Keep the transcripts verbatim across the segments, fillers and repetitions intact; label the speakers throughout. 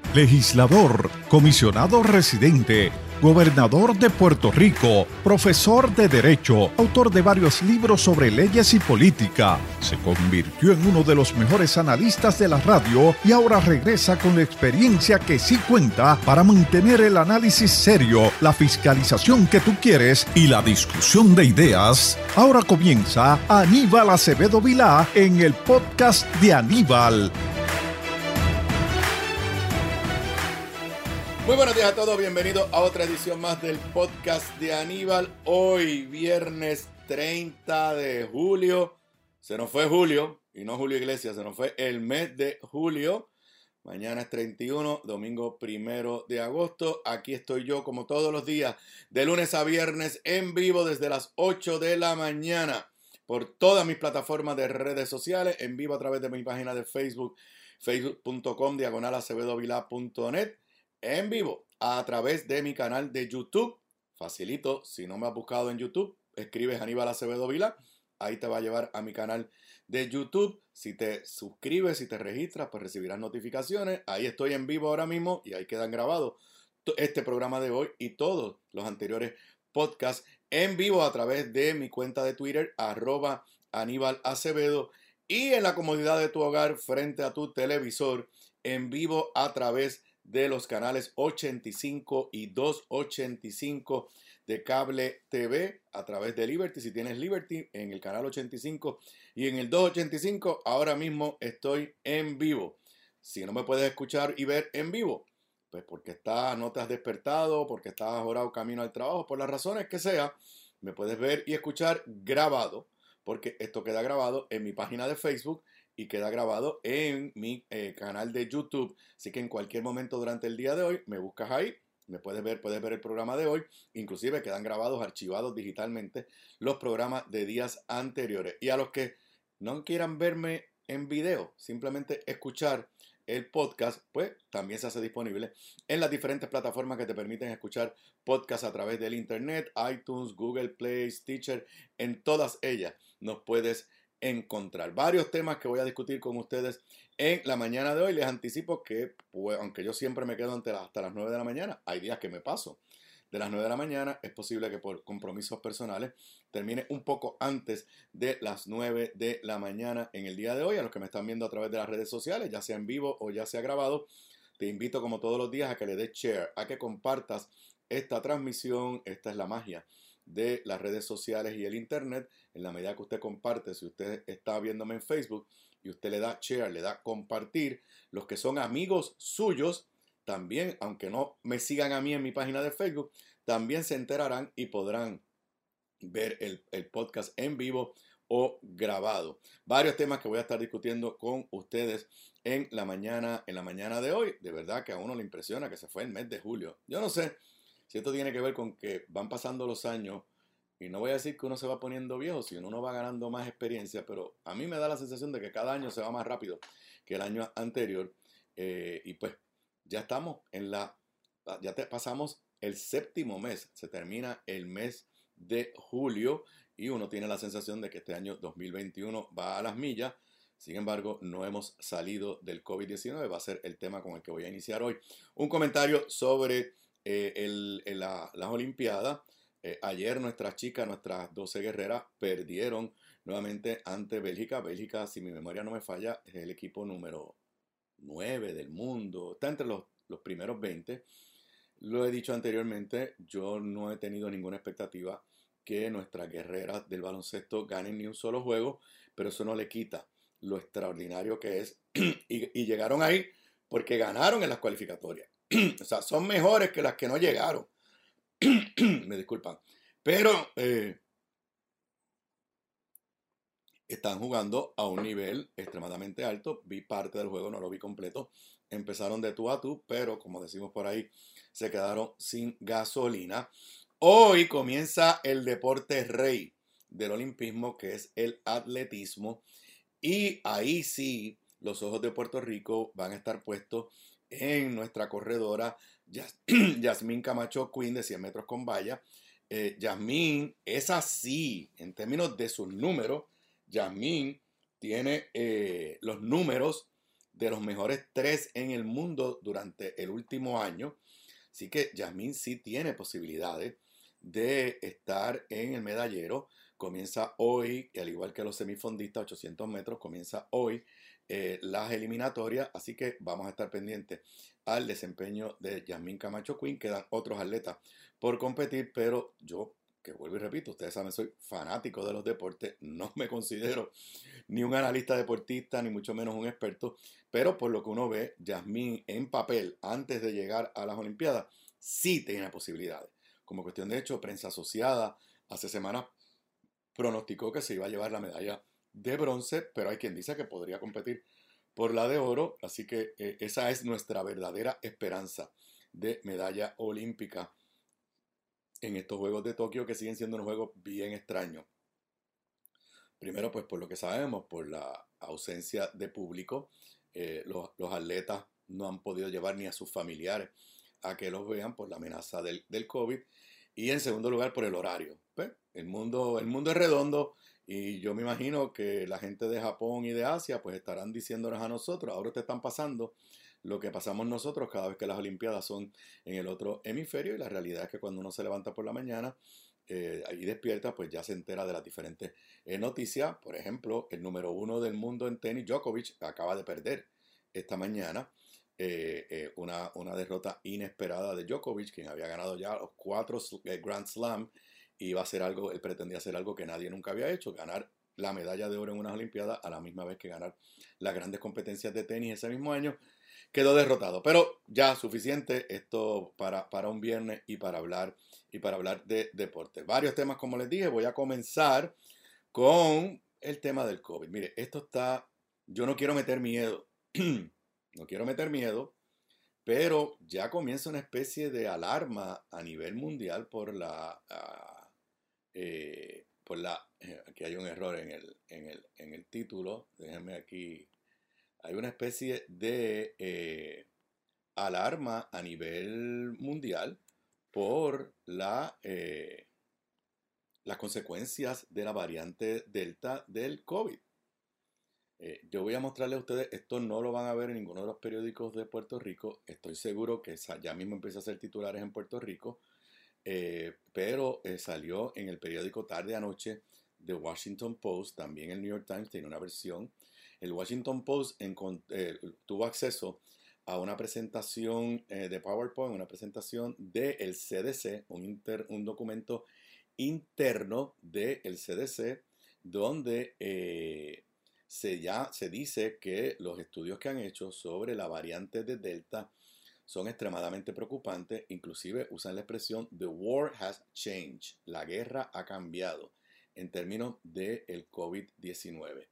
Speaker 1: legislador, comisionado residente, gobernador de Puerto Rico, profesor de Derecho, autor de varios libros sobre leyes y política. Se convirtió en uno de los mejores analistas de la radio y ahora regresa con la experiencia que sí cuenta para mantener el análisis serio, la fiscalización que tú quieres y la discusión de ideas. Ahora comienza Aníbal Acevedo Vilá en el podcast de Aníbal.
Speaker 2: Muy buenos días a todos, bienvenidos a otra edición más del podcast de Aníbal. Hoy, viernes treinta de julio, se nos fue julio, y no Julio Iglesias, se nos fue el mes de julio. Mañana es treinta y uno, domingo primero de agosto. Aquí estoy yo como todos los días, de lunes a viernes, en vivo desde las ocho de la mañana, por todas mis plataformas de redes sociales, en vivo a través de mi página de Facebook, facebook punto com, diagonal acevedo vilá punto net. En vivo a través de mi canal de YouTube. Facilito, si no me has buscado en YouTube, escribes Aníbal Acevedo Vilá, ahí te va a llevar a mi canal de YouTube. Si te suscribes, si te registras, pues recibirás notificaciones. Ahí estoy en vivo ahora mismo y ahí quedan grabados este programa de hoy y todos los anteriores podcasts en vivo a través de mi cuenta de Twitter, arroba Aníbal Acevedo, y en la comodidad de tu hogar frente a tu televisor, en vivo a través de de los canales ochenta y cinco y doscientos ochenta y cinco de Cable T V a través de Liberty. Si tienes Liberty, en el canal ochenta y cinco y en el doscientos ochenta y cinco, ahora mismo estoy en vivo. Si no me puedes escuchar y ver en vivo, pues porque estás, no te has despertado, porque estás ahora camino al trabajo, por las razones que sea, me puedes ver y escuchar grabado, porque esto queda grabado en mi página de Facebook y queda grabado en mi eh, canal de YouTube. Así que en cualquier momento durante el día de hoy me buscas ahí, me puedes ver, puedes ver el programa de hoy. Inclusive quedan grabados, archivados digitalmente los programas de días anteriores. Y a los que no quieran verme en video, simplemente escuchar el podcast, pues también se hace disponible en las diferentes plataformas que te permiten escuchar podcast a través del internet, iTunes, Google Play, Stitcher, en todas ellas nos puedes encontrar. Varios temas que voy a discutir con ustedes en la mañana de hoy. Les anticipo que, pues, aunque yo siempre me quedo hasta, hasta las nueve de la mañana, hay días que me paso de las nueve de la mañana. Es posible que por compromisos personales termine un poco antes de las nueve de la mañana en el día de hoy. A los que me están viendo a través de las redes sociales, ya sea en vivo o ya sea grabado, te invito como todos los días a que le des share, a que compartas esta transmisión. Esta es la magia de las redes sociales y el internet. En la medida que usted comparte, si usted está viéndome en Facebook y usted le da share, le da compartir, los que son amigos suyos también, aunque no me sigan a mí en mi página de Facebook, también se enterarán y podrán ver el, el podcast en vivo o grabado. Varios temas que voy a estar discutiendo con ustedes en la mañana, en la mañana de hoy. De verdad que a uno le impresiona que se fue el mes de julio. Yo no sé si esto tiene que ver con que van pasando los años, y no voy a decir que uno se va poniendo viejo, sino uno va ganando más experiencia, pero a mí me da la sensación de que cada año se va más rápido que el año anterior, eh, y pues ya estamos en la, ya te pasamos el séptimo mes, se termina el mes de julio, y uno tiene la sensación de que este año dos mil veintiuno va a las millas. Sin embargo, no hemos salido del COVID diecinueve, va a ser el tema con el que voy a iniciar hoy. Un comentario sobre Eh, el, el, la, las Olimpiadas. Eh, ayer nuestras chicas, nuestras doce guerreras, perdieron nuevamente ante Bélgica. Bélgica, si mi memoria no me falla, es el equipo número nueve del mundo. Está entre los, los primeros veinte. Lo he dicho anteriormente, yo no he tenido ninguna expectativa que nuestras guerreras del baloncesto ganen ni un solo juego, pero eso no le quita lo extraordinario que es. y, y llegaron ahí porque ganaron en las cualificatorias. O sea, son mejores que las que no llegaron. Me disculpan. Pero eh, están jugando a un nivel extremadamente alto. Vi parte del juego, no lo vi completo. Empezaron de tú a tú, pero como decimos por ahí, se quedaron sin gasolina. Hoy comienza el deporte rey del olimpismo, que es el atletismo. Y ahí sí, los ojos de Puerto Rico van a estar puestos en nuestra corredora Yasmín Camacho Quinn, de cien metros con valla. Eh, Yasmín es así, en términos de sus números. Yasmín tiene eh, los números de los mejores tres en el mundo durante el último año. Así que Yasmín sí tiene posibilidades de estar en el medallero. Comienza hoy, y al igual que los semifondistas, ochocientos metros, comienza hoy eh, las eliminatorias. Así que vamos a estar pendientes al desempeño de Yasmín Camacho Quinn. Quedan otros atletas por competir, pero yo, que vuelvo y repito, ustedes saben, soy fanático de los deportes, no me considero ni un analista deportista, ni mucho menos un experto, pero por lo que uno ve, Yasmín en papel, antes de llegar a las Olimpiadas, sí tiene posibilidades. Como cuestión de hecho, prensa asociada hace semanas pronosticó que se iba a llevar la medalla de bronce, pero hay quien dice que podría competir por la de oro, así que eh, esa es nuestra verdadera esperanza de medalla olímpica en estos Juegos de Tokio, que siguen siendo unos juegos bien extraños. Primero, pues por lo que sabemos, por la ausencia de público, eh, los, los atletas no han podido llevar ni a sus familiares a que los vean por la amenaza del, del COVID. Y en segundo lugar, por el horario. Pues, el mundo, el mundo es redondo y yo me imagino que la gente de Japón y de Asia pues estarán diciéndonos a nosotros, ahora te están pasando lo que pasamos nosotros cada vez que las Olimpiadas son en el otro hemisferio, y la realidad es que cuando uno se levanta por la mañana eh, y despierta, pues ya se entera de las diferentes eh, noticias. Por ejemplo, el número uno del mundo en tenis, Djokovic, acaba de perder esta mañana. Eh, eh, una, una derrota inesperada de Djokovic, quien había ganado ya los cuatro eh, Grand Slam, y iba a hacer algo, él pretendía hacer algo que nadie nunca había hecho, ganar la medalla de oro en unas Olimpiadas a la misma vez que ganar las grandes competencias de tenis ese mismo año. Quedó derrotado, pero ya suficiente esto para, para un viernes y para hablar y para hablar de deporte. Varios temas, como les dije. Voy a comenzar con el tema del COVID. Mire, esto está, yo no quiero meter miedo. No quiero meter miedo, pero ya comienza una especie de alarma a nivel mundial por la... Uh, eh, por la eh, aquí hay un error en el, en el, en el título. Déjenme aquí. Hay una especie de eh, alarma a nivel mundial por la, eh, las consecuencias de la variante Delta del COVID. Eh, yo voy a mostrarles a ustedes, esto no lo van a ver en ninguno de los periódicos de Puerto Rico. Estoy seguro que ya mismo empieza a ser titulares en Puerto Rico, eh, pero eh, salió en el periódico tarde anoche de Washington Post, también el New York Times tiene una versión. El Washington Post eh, tuvo acceso a una presentación eh, de PowerPoint, una presentación del C D C, un, inter, un documento interno del C D C, donde eh, Se, ya, se dice que los estudios que han hecho sobre la variante de Delta son extremadamente preocupantes. Inclusive usan la expresión "the war has changed", la guerra ha cambiado en términos del COVID diecinueve.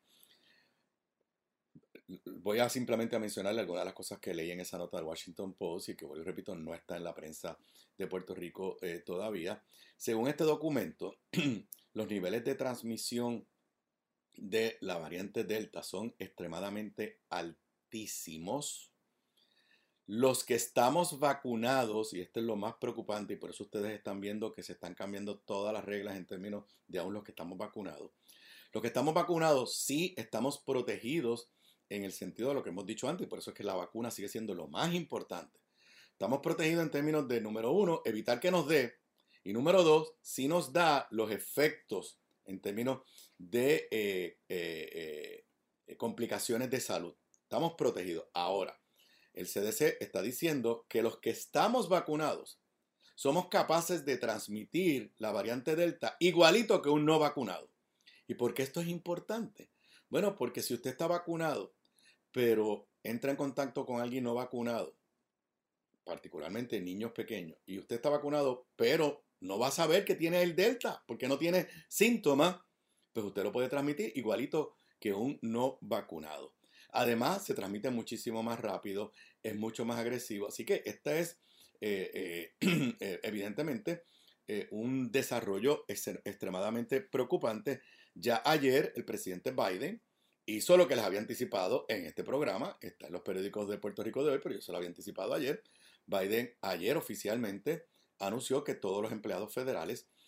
Speaker 2: Voy a simplemente a mencionarle algunas de las cosas que leí en esa nota del Washington Post y que, vuelvo y repito, no está en la prensa de Puerto Rico eh, todavía. Según este documento, los niveles de transmisión de la variante Delta son extremadamente altísimos. Los que estamos vacunados, y esto es lo más preocupante, y por eso ustedes están viendo que se están cambiando todas las reglas en términos de aún los que estamos vacunados. Los que estamos vacunados sí estamos protegidos en el sentido de lo que hemos dicho antes, y por eso es que la vacuna sigue siendo lo más importante. Estamos protegidos en términos de, número uno, evitar que nos dé, y número dos, si nos da los efectos en términos de eh, eh, eh, complicaciones de salud. Estamos protegidos. Ahora, el C D C está diciendo que los que estamos vacunados somos capaces de transmitir la variante Delta igualito que un no vacunado. ¿Y por qué esto es importante? Bueno, porque si usted está vacunado, pero entra en contacto con alguien no vacunado, particularmente niños pequeños, y usted está vacunado, pero no va a saber que tiene el Delta, porque no tiene síntomas, pues usted lo puede transmitir igualito que un no vacunado. Además, se transmite muchísimo más rápido, es mucho más agresivo. Así que este es, eh, eh, evidentemente, eh, un desarrollo ex extremadamente preocupante. Ya ayer el presidente Biden hizo lo que les había anticipado en este programa. Está en los periódicos de Puerto Rico de hoy, pero yo se lo había anticipado ayer. Biden ayer oficialmente anunció que todos los empleados federales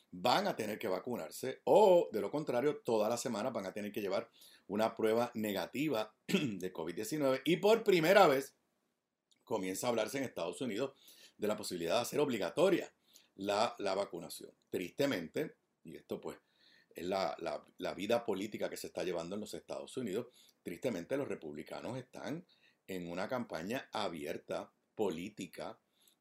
Speaker 2: van a tener que vacunarse o, de lo contrario, todas las semanas van a tener que llevar una prueba negativa de COVID diecinueve y por primera vez comienza a hablarse en Estados Unidos de la posibilidad de hacer obligatoria la, la vacunación. Tristemente, y esto pues es la, la, la vida política que se está llevando en los Estados Unidos, tristemente los republicanos están en una campaña abierta, política,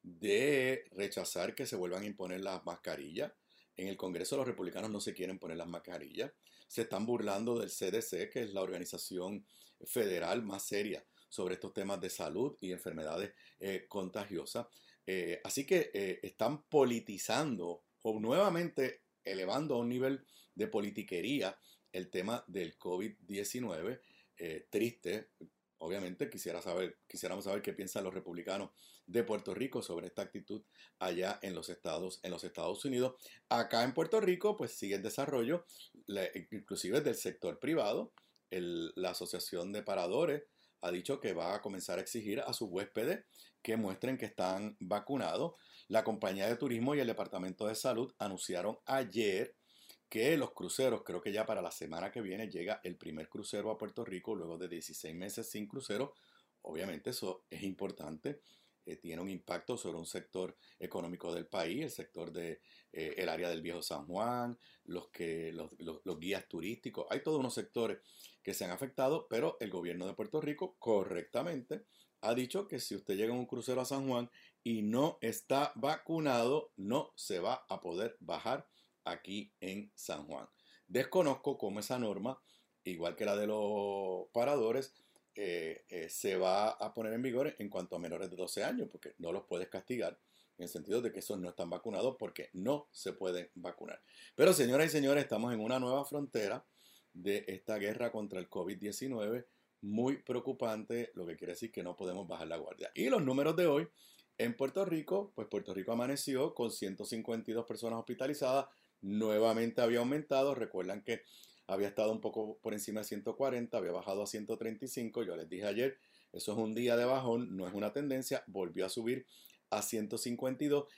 Speaker 2: de rechazar que se vuelvan a imponer las mascarillas. En el Congreso los republicanos no se quieren poner las mascarillas. Se están burlando del C D C, que es la organización federal más seria sobre estos temas de salud y enfermedades eh, contagiosas. Eh, así que eh, están politizando o nuevamente elevando a un nivel de politiquería el tema del COVID diecinueve. Eh, triste, obviamente quisiera saber, quisiéramos saber qué piensan los republicanos de Puerto Rico sobre esta actitud allá en los Estados, en los Estados Unidos. Acá en Puerto Rico pues sigue el desarrollo, la, inclusive del sector privado. El, la Asociación de Paradores ha dicho que va a comenzar a exigir a sus huéspedes que muestren que están vacunados. La compañía de turismo y el Departamento de Salud anunciaron ayer que los cruceros, creo que ya para la semana que viene llega el primer crucero a Puerto Rico luego de dieciséis meses sin crucero. Obviamente eso es importante, eh, tiene un impacto sobre un sector económico del país, el sector de eh, el área del Viejo San Juan, los, que, los, los, los guías turísticos. Hay todos unos sectores que se han afectado, pero el gobierno de Puerto Rico correctamente ha dicho que si usted llega en un crucero a San Juan y no está vacunado, no se va a poder bajar aquí en San Juan. Desconozco cómo esa norma, igual que la de los paradores, eh, eh, se va a poner en vigor en cuanto a menores de doce años, porque no los puedes castigar en el sentido de que esos no están vacunados porque no se pueden vacunar. Pero señoras y señores, estamos en una nueva frontera de esta guerra contra el COVID diecinueve, muy preocupante, lo que quiere decir que no podemos bajar la guardia. Y los números de hoy en Puerto Rico, pues Puerto Rico amaneció con ciento cincuenta y dos personas hospitalizadas, nuevamente había aumentado. Recuerdan que había estado un poco por encima de ciento cuarenta, había bajado a ciento treinta y cinco. Yo les dije ayer, eso es un día de bajón, no es una tendencia, volvió a subir a ciento cincuenta y dos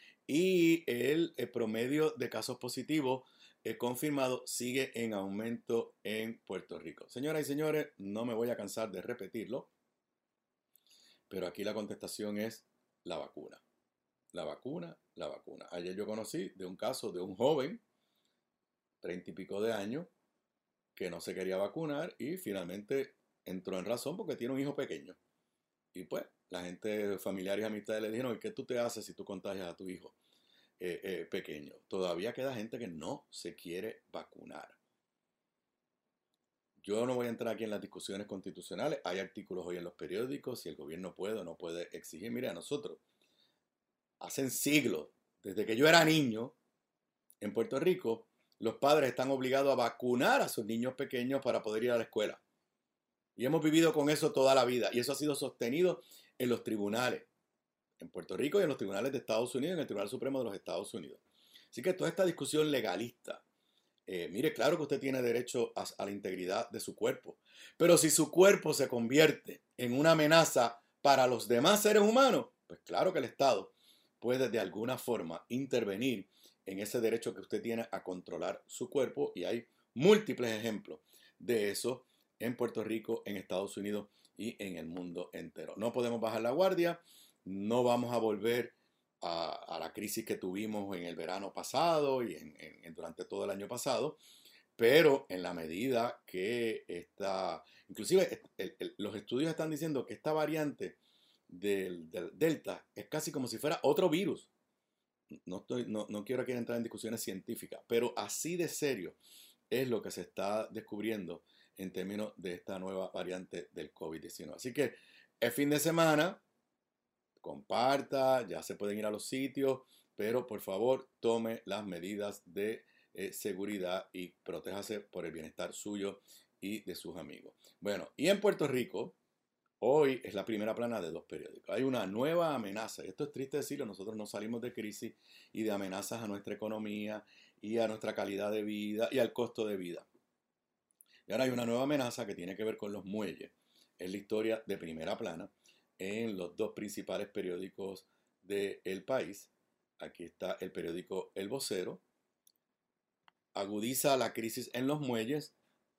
Speaker 2: y el, el promedio de casos positivos eh, confirmados sigue en aumento en Puerto Rico. Señoras y señores, no me voy a cansar de repetirlo, pero aquí la contestación es la vacuna. La vacuna, la vacuna. Ayer yo conocí de un caso de un joven, treinta y pico de años, que no se quería vacunar y finalmente entró en razón porque tiene un hijo pequeño. Y pues la gente, familiares y amistades le dijeron, ¿y qué tú te haces si tú contagias a tu hijo eh, eh, pequeño? Todavía queda gente que no se quiere vacunar. Yo no voy a entrar aquí en las discusiones constitucionales. Hay artículos hoy en los periódicos, si el gobierno puede o no puede exigir. Mire, a nosotros, hace siglos, desde que yo era niño, en Puerto Rico, los padres están obligados a vacunar a sus niños pequeños para poder ir a la escuela. Y hemos vivido con eso toda la vida. Y eso ha sido sostenido en los tribunales, en Puerto Rico y en los tribunales de Estados Unidos, en el Tribunal Supremo de los Estados Unidos. Así que toda esta discusión legalista, eh, mire, claro que usted tiene derecho a, a la integridad de su cuerpo. Pero si su cuerpo se convierte en una amenaza para los demás seres humanos, pues claro que el Estado puede de alguna forma intervenir en ese derecho que usted tiene a controlar su cuerpo, y hay múltiples ejemplos de eso en Puerto Rico, en Estados Unidos y en el mundo entero. No podemos bajar la guardia, no vamos a volver a, a la crisis que tuvimos en el verano pasado y en, en, en durante todo el año pasado, pero en la medida que esta, inclusive el, el, los estudios están diciendo que esta variante del, del Delta es casi como si fuera otro virus. No, estoy, no, no quiero aquí entrar en discusiones científicas, pero así de serio es lo que se está descubriendo en términos de esta nueva variante del COVID diecinueve. Así que el fin de semana, comparta, ya se pueden ir a los sitios, pero por favor tome las medidas de eh, seguridad y protéjase por el bienestar suyo y de sus amigos. Bueno, y en Puerto Rico, hoy es la primera plana de dos periódicos. Hay una nueva amenaza, y esto es triste decirlo, nosotros no salimos de crisis y de amenazas a nuestra economía y a nuestra calidad de vida y al costo de vida. Y ahora hay una nueva amenaza que tiene que ver con los muelles. Es la historia de primera plana en los dos principales periódicos del país. Aquí está el periódico El Vocero, agudiza la crisis en los muelles,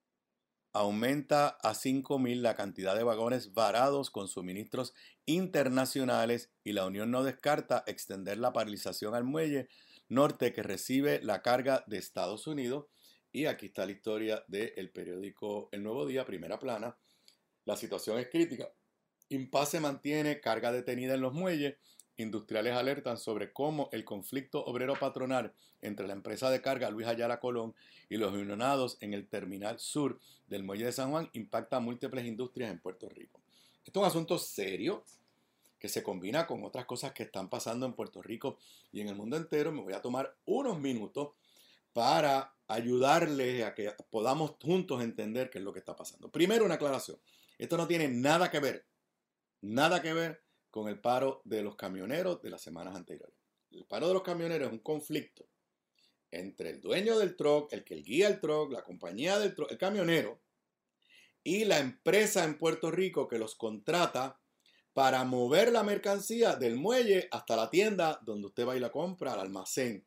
Speaker 2: aumenta a cinco mil la cantidad de vagones varados con suministros internacionales y la Unión no descarta extender la paralización al muelle norte que recibe la carga de Estados Unidos. Y aquí está la historia del periódico El Nuevo Día, primera plana. La situación es crítica. Impasse mantiene carga detenida en los muelles. Industriales alertan sobre cómo el conflicto obrero-patronal entre la empresa de carga Luis Ayala Colón y los unionados en el terminal sur del muelle de San Juan impacta a múltiples industrias en Puerto Rico. Esto es un asunto serio que se combina con otras cosas que están pasando en Puerto Rico y en el mundo entero. Me voy a tomar unos minutos para ayudarles a que podamos juntos entender qué es lo que está pasando. Primero, una aclaración. Esto no tiene nada que ver, nada que ver con el paro de los camioneros de las semanas anteriores. El paro de los camioneros es un conflicto entre el dueño del truck, el que guía el truck, la compañía del truck, el camionero, y la empresa en Puerto Rico que los contrata para mover la mercancía del muelle hasta la tienda donde usted va y la compra, al almacén.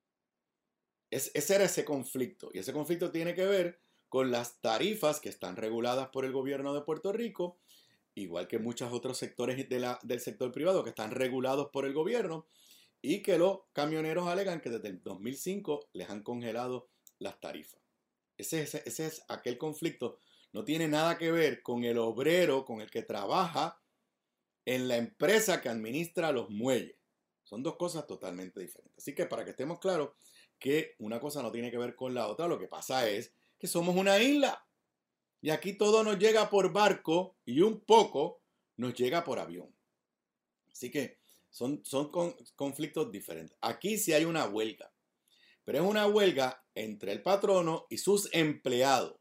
Speaker 2: Es, ese era ese conflicto. Y ese conflicto tiene que ver con las tarifas que están reguladas por el gobierno de Puerto Rico, igual que muchos otros sectores de la, del sector privado que están regulados por el gobierno y que los camioneros alegan que desde el dos mil cinco les han congelado las tarifas. Ese, ese, ese es aquel conflicto. No tiene nada que ver con el obrero con el que trabaja en la empresa que administra los muelles. Son dos cosas totalmente diferentes. Así que para que estemos claros que una cosa no tiene que ver con la otra, lo que pasa es que somos una isla. Y aquí todo nos llega por barco y un poco nos llega por avión. Así que son, son con, conflictos diferentes. Aquí sí hay una huelga, pero es una huelga entre el patrono y sus empleados.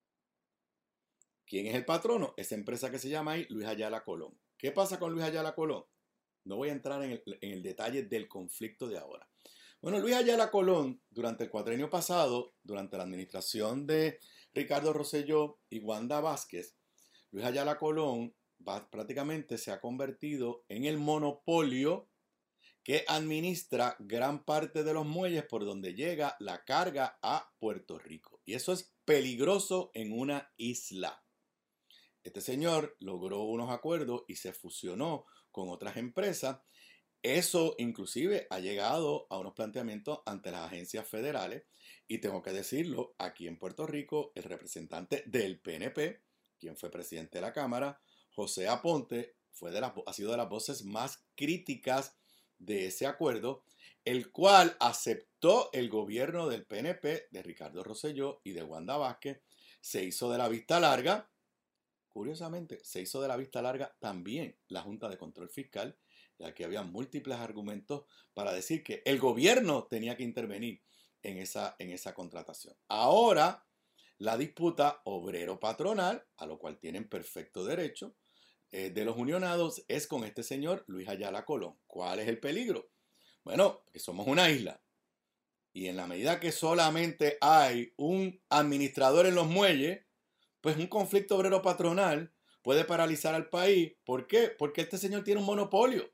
Speaker 2: ¿Quién es el patrono? Esa empresa que se llama ahí Luis Ayala Colón. ¿Qué pasa con Luis Ayala Colón? No voy a entrar en el, en el detalle del conflicto de ahora. Bueno, Luis Ayala Colón, durante el cuatrenio pasado, durante la administración de Ricardo Rosselló y Wanda Vázquez, Luis Ayala Colón va, prácticamente se ha convertido en el monopolio que administra gran parte de los muelles por donde llega la carga a Puerto Rico. Y eso es peligroso en una isla. Este señor logró unos acuerdos y se fusionó con otras empresas. Eso inclusive ha llegado a unos planteamientos ante las agencias federales y tengo que decirlo, aquí en Puerto Rico el representante del P N P, quien fue presidente de la Cámara, José Aponte, fue de las, ha sido de las voces más críticas de ese acuerdo, el cual aceptó el gobierno del P N P, de Ricardo Rosselló y de Wanda Vázquez. Se hizo de la vista larga, curiosamente, se hizo de la vista larga también la Junta de Control Fiscal, ya que había múltiples argumentos para decir que el gobierno tenía que intervenir en esa, en esa contratación. Ahora, la disputa obrero-patronal, a lo cual tienen perfecto derecho, eh, de los unionados, es con este señor Luis Ayala Colón. ¿Cuál es el peligro? Bueno, que somos una isla. Y en la medida que solamente hay un administrador en los muelles, pues un conflicto obrero-patronal puede paralizar al país. ¿Por qué? Porque este señor tiene un monopolio.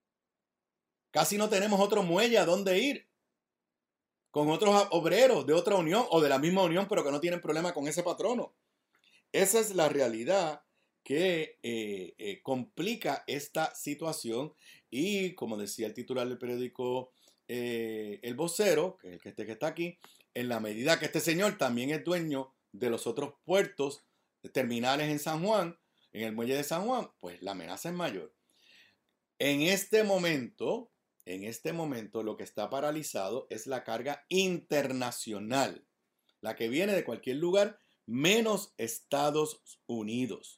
Speaker 2: Casi no tenemos otro muelle a dónde ir. Con otros obreros de otra unión o de la misma unión, pero que no tienen problema con ese patrono. Esa es la realidad que eh, eh, complica esta situación. Y como decía el titular del periódico eh, El Vocero, que es el que, este que está aquí, en la medida que este señor también es dueño de los otros puertos terminales en San Juan, en el muelle de San Juan, pues la amenaza es mayor. En este momento, en este momento lo que está paralizado es la carga internacional, la que viene de cualquier lugar menos Estados Unidos.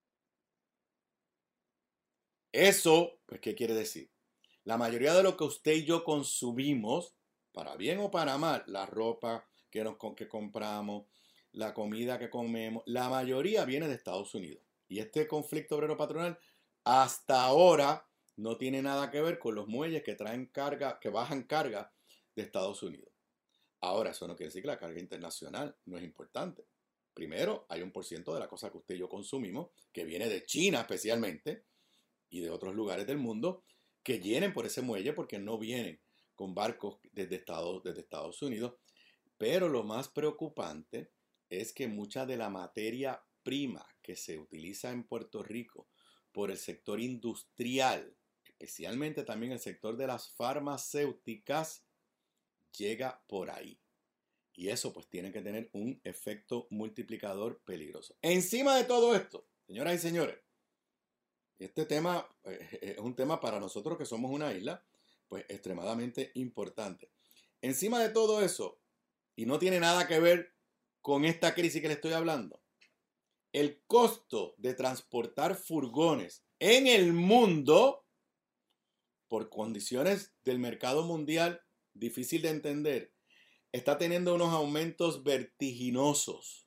Speaker 2: Eso, pues, ¿qué quiere decir? La mayoría de lo que usted y yo consumimos, para bien o para mal, la ropa que, nos, que compramos, la comida que comemos, la mayoría viene de Estados Unidos. Y este conflicto obrero-patronal hasta ahora no tiene nada que ver con los muelles que traen carga, que bajan carga de Estados Unidos. Ahora, eso no quiere decir que la carga internacional no es importante. Primero, hay un por ciento de la cosa que usted y yo consumimos, que viene de China especialmente, y de otros lugares del mundo, que vienen por ese muelle porque no vienen con barcos desde Estados, desde Estados Unidos. Pero lo más preocupante es que mucha de la materia prima que se utiliza en Puerto Rico por el sector industrial, especialmente también el sector de las farmacéuticas, llega por ahí. Y eso pues tiene que tener un efecto multiplicador peligroso. Encima de todo esto, señoras y señores, este tema eh, es un tema para nosotros que somos una isla, pues extremadamente importante. Encima de todo eso, y no tiene nada que ver con esta crisis que le estoy hablando, el costo de transportar furgones en el mundo, por condiciones del mercado mundial difícil de entender, está teniendo unos aumentos vertiginosos.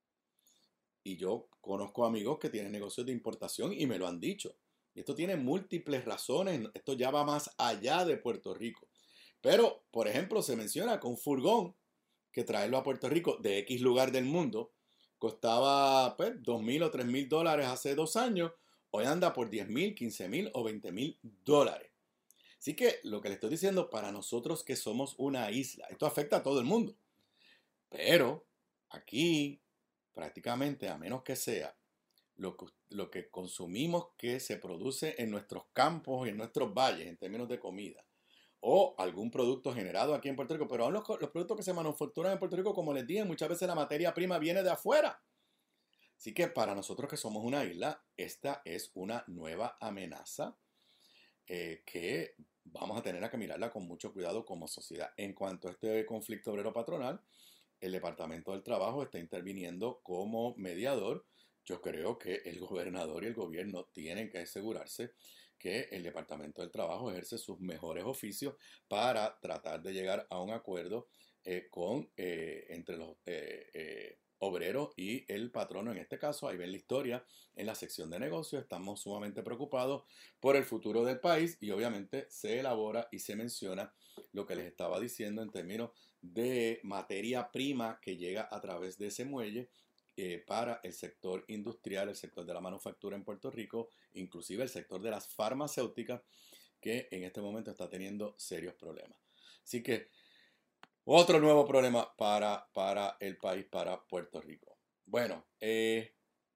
Speaker 2: Y yo conozco amigos que tienen negocios de importación y me lo han dicho. Y esto tiene múltiples razones. Esto ya va más allá de Puerto Rico. Pero, por ejemplo, se menciona que un furgón que traerlo a Puerto Rico de X lugar del mundo costaba pues, dos mil o tres mil dólares hace dos años. Hoy anda por diez mil, quince mil o veinte mil dólares. Así que lo que le estoy diciendo, para nosotros que somos una isla, esto afecta a todo el mundo. Pero aquí, prácticamente, a menos que sea lo que, lo que consumimos que se produce en nuestros campos y en nuestros valles, en términos de comida, o algún producto generado aquí en Puerto Rico, pero aún los, los productos que se manufacturan en Puerto Rico, como les dije, muchas veces la materia prima viene de afuera. Así que para nosotros que somos una isla, esta es una nueva amenaza eh, que vamos a tener que mirarla con mucho cuidado como sociedad. En cuanto a este conflicto obrero patronal, el Departamento del Trabajo está interviniendo como mediador. Yo creo que el gobernador y el gobierno tienen que asegurarse que el Departamento del Trabajo ejerce sus mejores oficios para tratar de llegar a un acuerdo eh, con, eh, entre los eh, eh, obreros y el patrono. En este caso, ahí ven la historia en la sección de negocios. Estamos sumamente preocupados por el futuro del país y obviamente se elabora y se menciona lo que les estaba diciendo en términos de materia prima que llega a través de ese muelle eh, para el sector industrial, el sector de la manufactura en Puerto Rico, inclusive el sector de las farmacéuticas, que en este momento está teniendo serios problemas. Así que otro nuevo problema para, para el país, para Puerto Rico. Bueno, eh,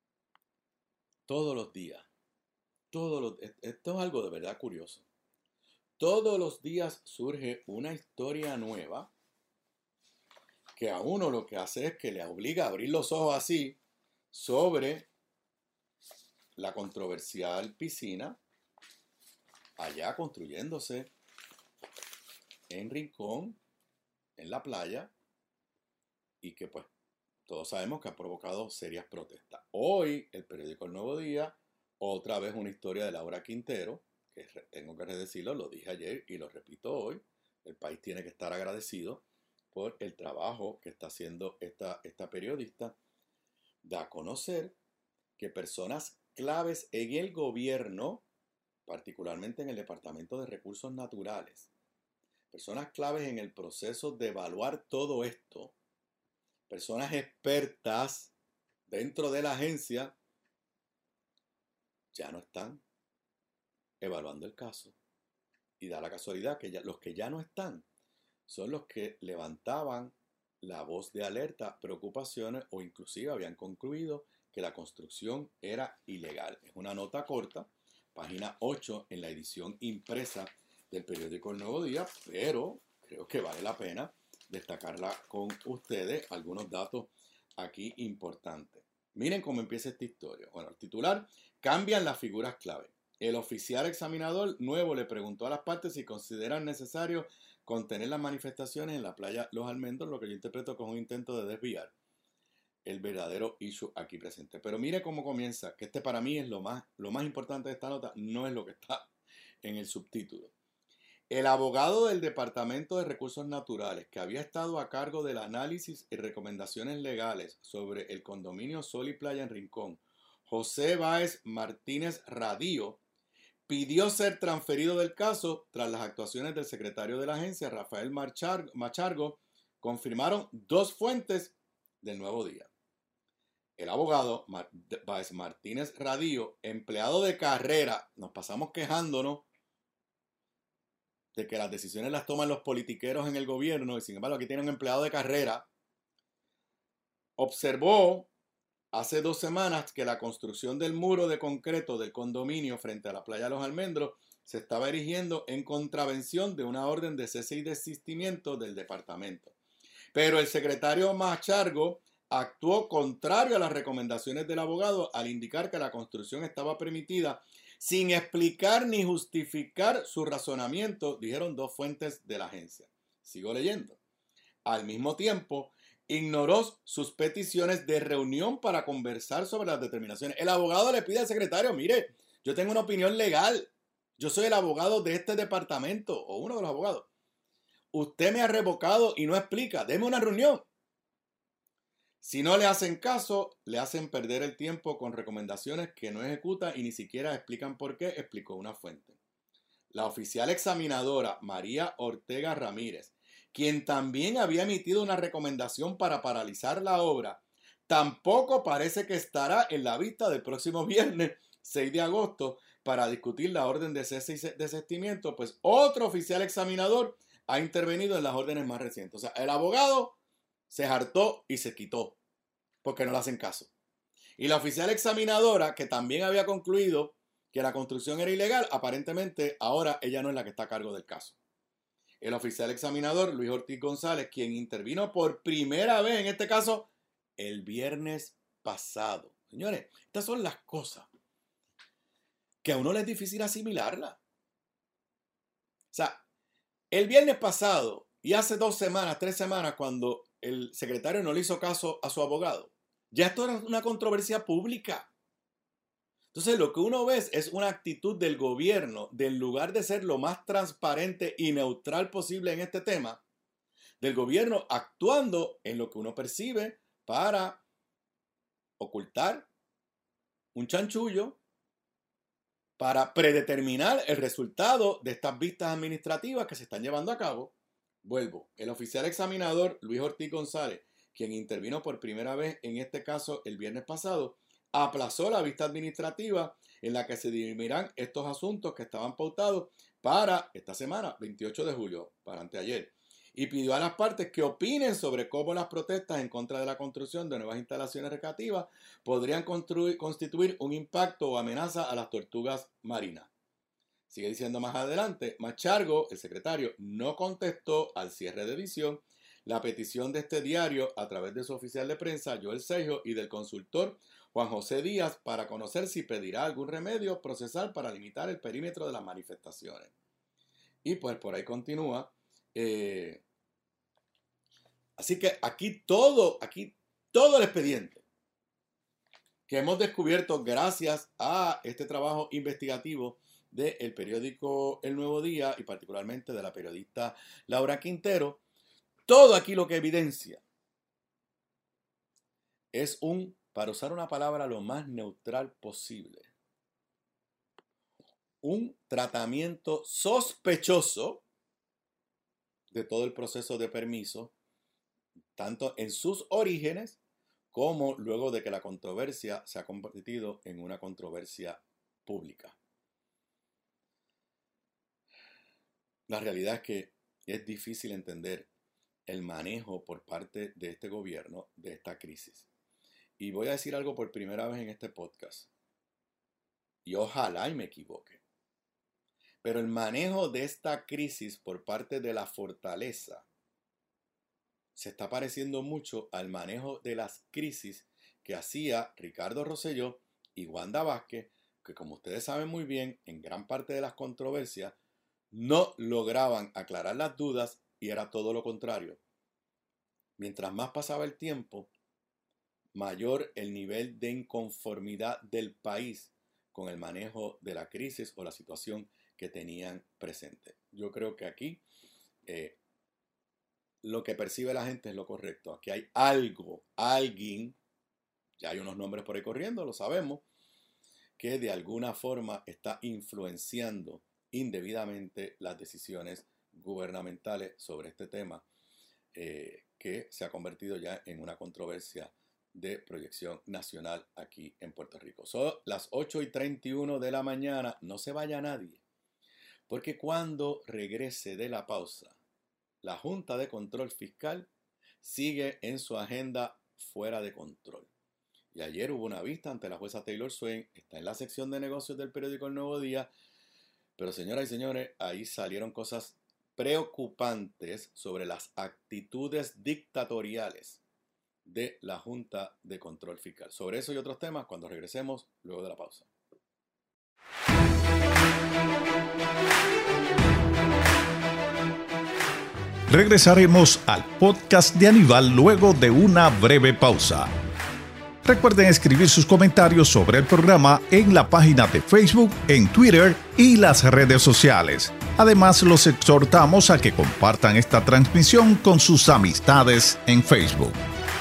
Speaker 2: todos los días, todos los, esto es algo de verdad curioso. Todos los días surge una historia nueva que a uno lo que hace es que le obliga a abrir los ojos así sobre la controversial piscina allá construyéndose en Rincón, en la playa, y que pues todos sabemos que ha provocado serias protestas. Hoy el periódico El Nuevo Día, otra vez una historia de Laura Quintero, que tengo que decirlo, lo dije ayer y lo repito hoy, el país tiene que estar agradecido por el trabajo que está haciendo esta, esta periodista, da a conocer que personas claves en el gobierno, particularmente en el Departamento de Recursos Naturales, personas claves en el proceso de evaluar todo esto, personas expertas dentro de la agencia, ya no están evaluando el caso. Y da la casualidad que ya, los que ya no están son los que levantaban la voz de alerta, preocupaciones o inclusive habían concluido que la construcción era ilegal. Es una nota corta, página ocho en la edición impresa del periódico El Nuevo Día, pero creo que vale la pena destacarla con ustedes, algunos datos aquí importantes. Miren cómo empieza esta historia. Bueno, el titular: cambian las figuras clave. El oficial examinador nuevo le preguntó a las partes si consideran necesario contener las manifestaciones en la playa Los Almendros, lo que yo interpreto como un intento de desviar el verdadero issue aquí presente. Pero mire cómo comienza, que este para mí es lo más, lo más importante de esta nota, no es lo que está en el subtítulo. El abogado del Departamento de Recursos Naturales, que había estado a cargo del análisis y recomendaciones legales sobre el condominio Sol y Playa en Rincón, José Báez Martínez Radío, pidió ser transferido del caso tras las actuaciones del secretario de la agencia, Rafael Machargo, confirmaron dos fuentes del Nuevo Día. El abogado Báez Martínez Radío, empleado de carrera, nos pasamos quejándonos de que las decisiones las toman los politiqueros en el gobierno, y sin embargo aquí tiene un empleado de carrera, observó hace dos semanas que la construcción del muro de concreto del condominio frente a la playa de Los Almendros se estaba erigiendo en contravención de una orden de cese y desistimiento del departamento. Pero el secretario Machargo actuó contrario a las recomendaciones del abogado al indicar que la construcción estaba permitida sin explicar ni justificar su razonamiento, dijeron dos fuentes de la agencia. Sigo leyendo. Al mismo tiempo, ignoró sus peticiones de reunión para conversar sobre las determinaciones. El abogado le pide al secretario, mire, yo tengo una opinión legal. Yo soy el abogado de este departamento, o uno de los abogados. Usted me ha revocado y no explica. Deme una reunión. Si no le hacen caso, le hacen perder el tiempo con recomendaciones que no ejecuta y ni siquiera explican por qué, explicó una fuente. La oficial examinadora María Ortega Ramírez, quien también había emitido una recomendación para paralizar la obra, tampoco parece que estará en la vista del próximo viernes seis de agosto para discutir la orden de cese y desistimiento, pues otro oficial examinador ha intervenido en las órdenes más recientes. O sea, el abogado se hartó y se quitó porque no le hacen caso. Y la oficial examinadora, que también había concluido que la construcción era ilegal, aparentemente ahora ella no es la que está a cargo del caso. El oficial examinador, Luis Ortiz González, quien intervino por primera vez en este caso el viernes pasado. Señores, estas son las cosas que a uno le es difícil asimilarlas. O sea, el viernes pasado y hace dos semanas, tres semanas, cuando el secretario no le hizo caso a su abogado, ya esto era una controversia pública. Entonces lo que uno ve es una actitud del gobierno, de en lugar de ser lo más transparente y neutral posible en este tema, del gobierno actuando en lo que uno percibe para ocultar un chanchullo, para predeterminar el resultado de estas vistas administrativas que se están llevando a cabo. Vuelvo, el oficial examinador Luis Ortiz González, quien intervino por primera vez en este caso el viernes pasado, aplazó la vista administrativa en la que se dirimirán estos asuntos que estaban pautados para esta semana, veintiocho de julio, para anteayer, y pidió a las partes que opinen sobre cómo las protestas en contra de la construcción de nuevas instalaciones recreativas podrían constituir un impacto o amenaza a las tortugas marinas. Sigue diciendo más adelante, Machargo, el secretario, no contestó al cierre de edición la petición de este diario a través de su oficial de prensa, Joel Seijo, y del consultor Juan José Díaz para conocer si pedirá algún remedio procesal para limitar el perímetro de las manifestaciones. Y pues por ahí continúa. Eh, así que aquí todo, aquí todo el expediente que hemos descubierto gracias a este trabajo investigativo del periódico El Nuevo Día y particularmente de la periodista Laura Quintero, todo aquí lo que evidencia es un, para usar una palabra lo más neutral posible, un tratamiento sospechoso de todo el proceso de permiso, tanto en sus orígenes como luego de que la controversia se ha convertido en una controversia pública. La realidad es que es difícil entender el manejo por parte de este gobierno de esta crisis. Y voy a decir algo por primera vez en este podcast. Y ojalá y me equivoque. Pero el manejo de esta crisis por parte de la fortaleza se está pareciendo mucho al manejo de las crisis que hacía Ricardo Rosselló y Wanda Vázquez, que como ustedes saben muy bien, en gran parte de las controversias no lograban aclarar las dudas y era todo lo contrario. Mientras más pasaba el tiempo, mayor el nivel de inconformidad del país con el manejo de la crisis o la situación que tenían presente. Yo creo que aquí eh, lo que percibe la gente es lo correcto. Aquí hay algo, alguien, ya hay unos nombres por ahí corriendo, lo sabemos, que de alguna forma está influenciando indebidamente las decisiones gubernamentales sobre este tema, eh, que se ha convertido ya en una controversia de proyección nacional aquí en Puerto Rico. Son las ocho y treinta y uno de la mañana, no se vaya nadie, porque cuando regrese de la pausa, la Junta de Control Fiscal sigue en su agenda fuera de control. Y ayer hubo una vista ante la jueza Taylor Swain, está en la sección de negocios del periódico El Nuevo Día, pero señoras y señores, ahí salieron cosas preocupantes sobre las actitudes dictatoriales de la Junta de Control Fiscal. Sobre eso y otros temas cuando regresemos luego de la pausa.
Speaker 1: Regresaremos al podcast de Aníbal luego de una breve pausa. Recuerden escribir sus comentarios sobre el programa en la página de Facebook, en Twitter y las redes sociales. Además, los exhortamos a que compartan esta transmisión con sus amistades en Facebook.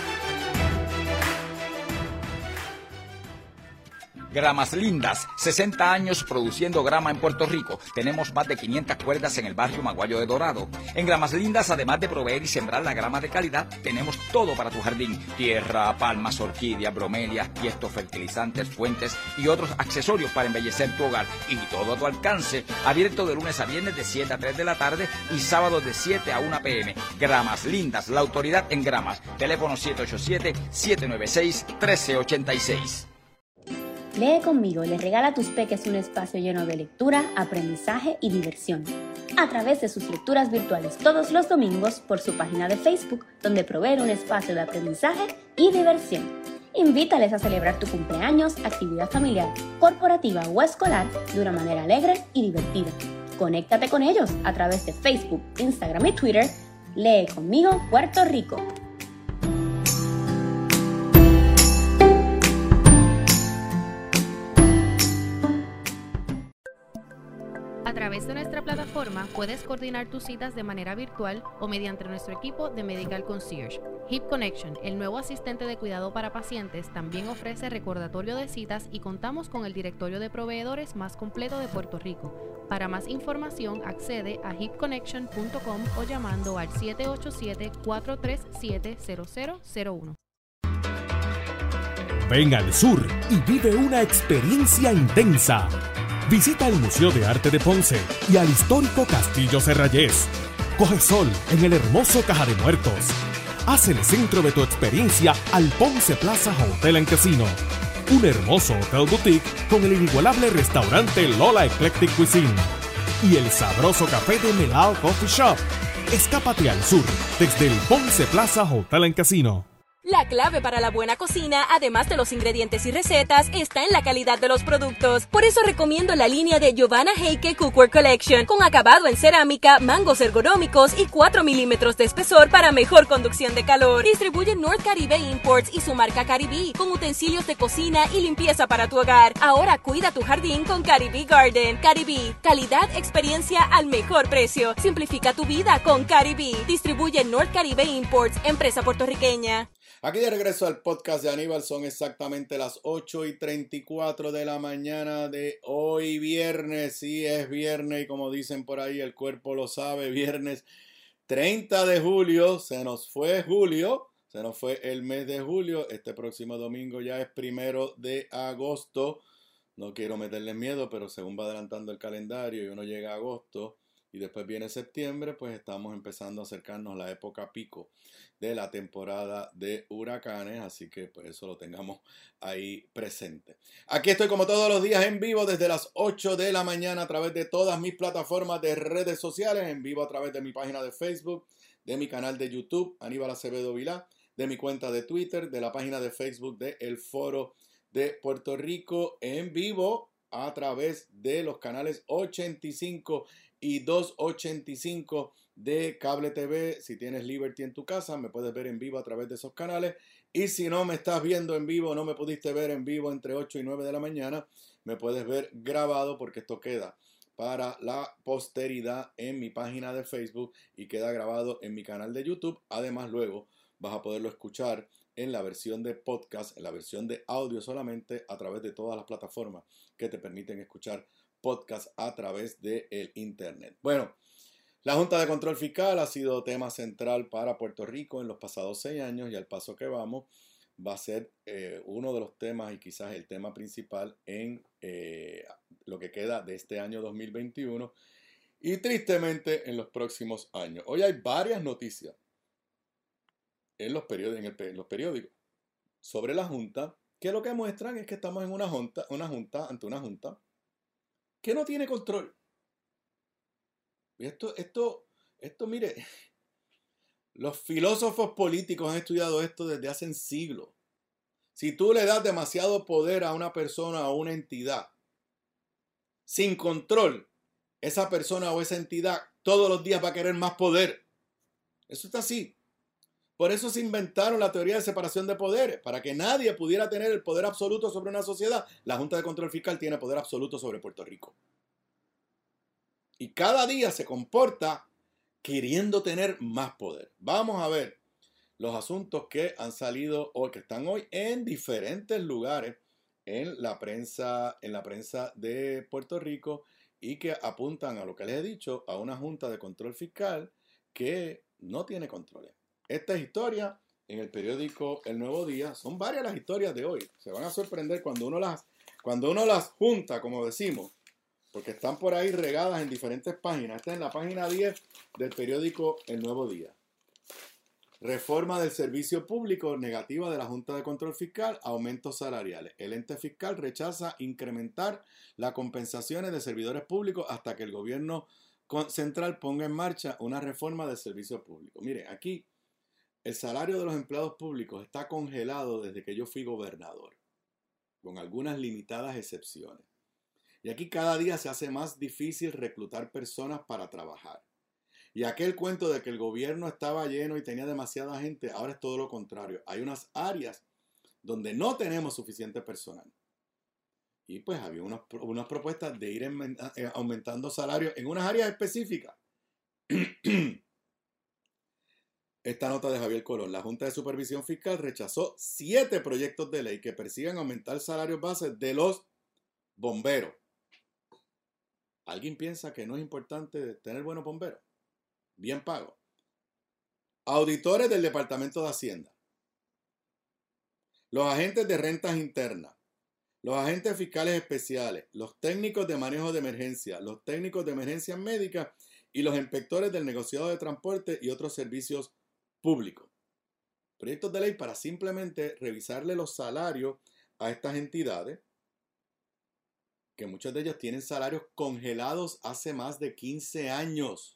Speaker 3: Gramas Lindas, sesenta años produciendo grama en Puerto Rico. Tenemos más de quinientas cuerdas en el barrio Maguayo de Dorado. En Gramas Lindas, además de proveer y sembrar la grama de calidad, tenemos todo para tu jardín. Tierra, palmas, orquídeas, bromelias, tiestos, fertilizantes, fuentes y otros accesorios para embellecer tu hogar. Y todo a tu alcance. Abierto de lunes a viernes de siete a tres de la tarde y sábados de siete a una pe eme. Gramas Lindas, la autoridad en gramas. Teléfono siete ocho siete, siete nueve seis, uno tres ocho seis.
Speaker 4: Lee conmigo le regala a tus peques un espacio lleno de lectura, aprendizaje y diversión. A través de sus lecturas virtuales todos los domingos por su página de Facebook, donde provee un espacio de aprendizaje y diversión. Invítales a celebrar tu cumpleaños, actividad familiar, corporativa o escolar de una manera alegre y divertida. Conéctate con ellos a través de Facebook, Instagram y Twitter. Lee conmigo Puerto Rico.
Speaker 5: A través de nuestra plataforma puedes coordinar tus citas de manera virtual o mediante nuestro equipo de Medical Concierge. Hip Connection, el nuevo asistente de cuidado para pacientes, también ofrece recordatorio de citas y contamos con el directorio de proveedores más completo de Puerto Rico. Para más información, accede a hip connection punto com o llamando al siete ocho siete, cuatro tres siete, cero cero cero uno.
Speaker 6: Ven al sur y vive una experiencia intensa. Visita el Museo de Arte de Ponce y al histórico Castillo Serrayés. Coge sol en el hermoso Caja de Muertos. Haz el centro de tu experiencia al Ponce Plaza Hotel and Casino. Un hermoso hotel boutique con el inigualable restaurante Lola Eclectic Cuisine. Y el sabroso café de Melao Coffee Shop. Escápate al sur desde el Ponce Plaza Hotel and Casino.
Speaker 7: La clave para la buena cocina, además de los ingredientes y recetas, está en la calidad de los productos. Por eso recomiendo la línea de Giovanna Heike Cookware Collection, con acabado en cerámica, mangos ergonómicos y cuatro milímetros de espesor para mejor conducción de calor. Distribuye North Caribe Imports y su marca Caribe, con utensilios de cocina y limpieza para tu hogar. Ahora cuida tu jardín con Caribe Garden. Caribe, calidad, experiencia al mejor precio. Simplifica tu vida con Caribe. Distribuye North Caribe Imports, empresa puertorriqueña.
Speaker 2: Aquí de regreso al podcast de Aníbal, son exactamente las ocho y treinta y cuatro de la mañana de hoy viernes. Sí, es viernes y como dicen por ahí, el cuerpo lo sabe, viernes treinta de julio, se nos fue julio, se nos fue el mes de julio, este próximo domingo ya es primero de agosto. No quiero meterles miedo, pero según va adelantando el calendario y uno llega a agosto y después viene septiembre, pues estamos empezando a acercarnos a la época pico de la temporada de huracanes, así que pues eso lo tengamos ahí presente. Aquí estoy como todos los días en vivo desde las ocho de la mañana a través de todas mis plataformas de redes sociales, en vivo a través de mi página de Facebook, de mi canal de YouTube, Aníbal Acevedo Vilá, de mi cuenta de Twitter, de la página de Facebook de El Foro de Puerto Rico, en vivo a través de los canales ochenta y cinco y doscientos ochenta y cinco de Cable T V. Si tienes Liberty en tu casa, me puedes ver en vivo a través de esos canales. Y si no me estás viendo en vivo, no me pudiste ver en vivo entre ocho y nueve de la mañana, me puedes ver grabado porque esto queda para la posteridad en mi página de Facebook y queda grabado en mi canal de YouTube. Además, luego vas a poderlo escuchar en la versión de podcast, en la versión de audio solamente, a través de todas las plataformas que te permiten escuchar podcast a través del internet. Bueno, la Junta de Control Fiscal ha sido tema central para Puerto Rico en los pasados seis años y al paso que vamos va a ser eh, uno de los temas y quizás el tema principal en eh, lo que queda de este año dos mil veintiuno y tristemente en los próximos años. Hoy hay varias noticias en los periódicos, en, el, en los periódicos sobre la Junta, que lo que muestran es que estamos en una junta, una junta, ante una junta que no tiene control. Y esto, esto, esto, mire, los filósofos políticos han estudiado esto desde hace siglos. Si tú le das demasiado poder a una persona o a una entidad, sin control, esa persona o esa entidad todos los días va a querer más poder. Eso está así. Por eso se inventaron la teoría de separación de poderes, para que nadie pudiera tener el poder absoluto sobre una sociedad. La Junta de Control Fiscal tiene poder absoluto sobre Puerto Rico. Y cada día se comporta queriendo tener más poder. Vamos a ver los asuntos que han salido hoy, que están hoy en diferentes lugares en la prensa, en la prensa de Puerto Rico, y que apuntan a lo que les he dicho, a una Junta de Control Fiscal que no tiene controles. Esta es historia en el periódico El Nuevo Día. Son varias las historias de hoy. Se van a sorprender cuando uno las, cuando uno las junta, como decimos, porque están por ahí regadas en diferentes páginas. Esta es en la página diez del periódico El Nuevo Día. Reforma del servicio público, negativa de la Junta de Control Fiscal, aumentos salariales. El ente fiscal rechaza incrementar las compensaciones de servidores públicos hasta que el gobierno central ponga en marcha una reforma del servicio público. Mire, aquí el salario de los empleados públicos está congelado desde que yo fui gobernador, con algunas limitadas excepciones. Y aquí cada día se hace más difícil reclutar personas para trabajar. Y aquel cuento de que el gobierno estaba lleno y tenía demasiada gente, ahora es todo lo contrario. Hay unas áreas donde no tenemos suficiente personal. Y pues había unas, unas propuestas de ir en, eh, aumentando salarios en unas áreas específicas. Esta nota de Javier Colón. La Junta de Supervisión Fiscal rechazó siete proyectos de ley que persigan aumentar salarios bases de los bomberos. ¿Alguien piensa que no es importante tener buenos bomberos? Bien pagos. Auditores del Departamento de Hacienda. Los agentes de rentas internas. Los agentes fiscales especiales. Los técnicos de manejo de emergencia. Los técnicos de emergencias médicas. Y los inspectores del negociado de transporte y otros servicios públicos. Proyectos de ley para simplemente revisarle los salarios a estas entidades, que muchos de ellos tienen salarios congelados hace más de quince años.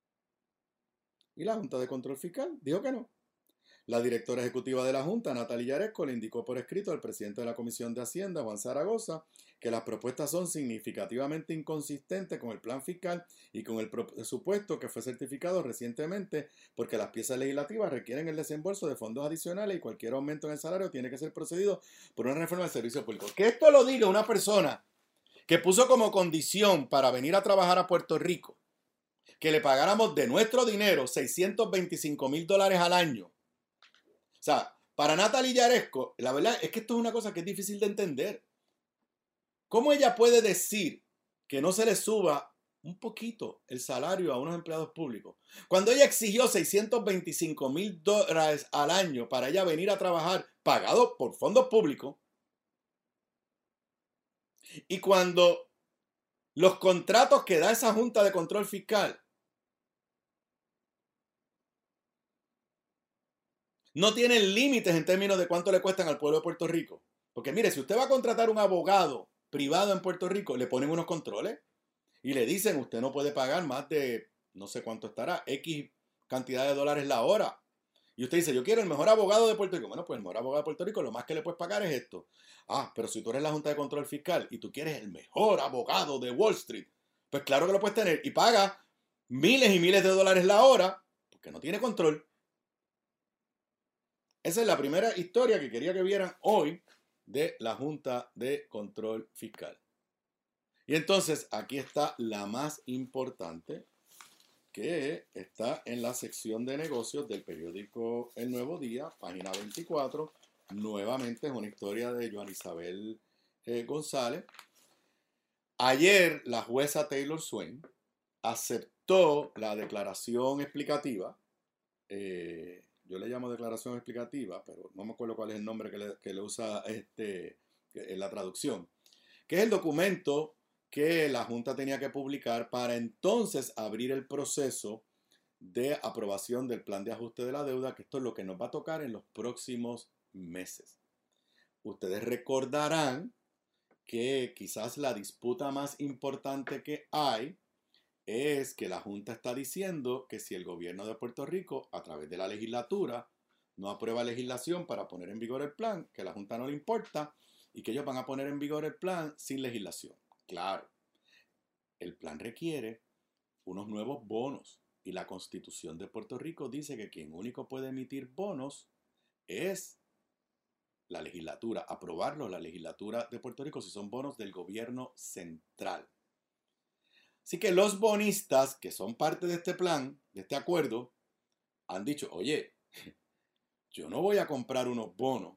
Speaker 2: Y la Junta de Control Fiscal dijo que no. La directora ejecutiva de la Junta, Natalia Yaresco, le indicó por escrito al presidente de la Comisión de Hacienda, Juan Zaragoza, que las propuestas son significativamente inconsistentes con el plan fiscal y con el presupuesto que fue certificado recientemente, porque las piezas legislativas requieren el desembolso de fondos adicionales y cualquier aumento en el salario tiene que ser procedido por una reforma del servicio público. Que esto lo diga una persona que puso como condición para venir a trabajar a Puerto Rico que le pagáramos de nuestro dinero seiscientos veinticinco mil dólares al año. O sea, para Natalia Yaresco, la verdad es que esto es una cosa que es difícil de entender. ¿Cómo ella puede decir que no se le suba un poquito el salario a unos empleados públicos cuando ella exigió seiscientos veinticinco mil dólares al año para ella venir a trabajar pagado por fondos públicos? Y cuando los contratos que da esa Junta de Control Fiscal no tienen límites en términos de cuánto le cuestan al pueblo de Puerto Rico. Porque mire, si usted va a contratar un abogado privado en Puerto Rico, le ponen unos controles y le dicen, usted no puede pagar más de, no sé cuánto estará, X cantidad de dólares la hora. Y usted dice, yo quiero el mejor abogado de Puerto Rico. Bueno, pues el mejor abogado de Puerto Rico, lo más que le puedes pagar es esto. Ah, pero si tú eres la Junta de Control Fiscal y tú quieres el mejor abogado de Wall Street, pues claro que lo puedes tener y paga miles y miles de dólares la hora porque no tiene control. Esa es la primera historia que quería que vieran hoy de la Junta de Control Fiscal. Y entonces aquí está la más importante, que está en la sección de negocios del periódico El Nuevo Día, página veinticuatro. Nuevamente es una historia de Joan Isabel eh, González. Ayer la jueza Taylor Swain aceptó la declaración explicativa. Eh, yo le llamo declaración explicativa, pero no me acuerdo cuál es el nombre que le, que le usa este, en la traducción, que es el documento que la Junta tenía que publicar para entonces abrir el proceso de aprobación del plan de ajuste de la deuda, que esto es lo que nos va a tocar en los próximos meses. Ustedes recordarán que quizás la disputa más importante que hay es que la Junta está diciendo que si el gobierno de Puerto Rico, a través de la legislatura, no aprueba legislación para poner en vigor el plan, que a la Junta no le importa y que ellos van a poner en vigor el plan sin legislación. Claro, el plan requiere unos nuevos bonos y la Constitución de Puerto Rico dice que quien único puede emitir bonos es la legislatura, aprobarlo la legislatura de Puerto Rico si son bonos del gobierno central. Así que los bonistas que son parte de este plan, de este acuerdo, han dicho, oye, yo no voy a comprar unos bonos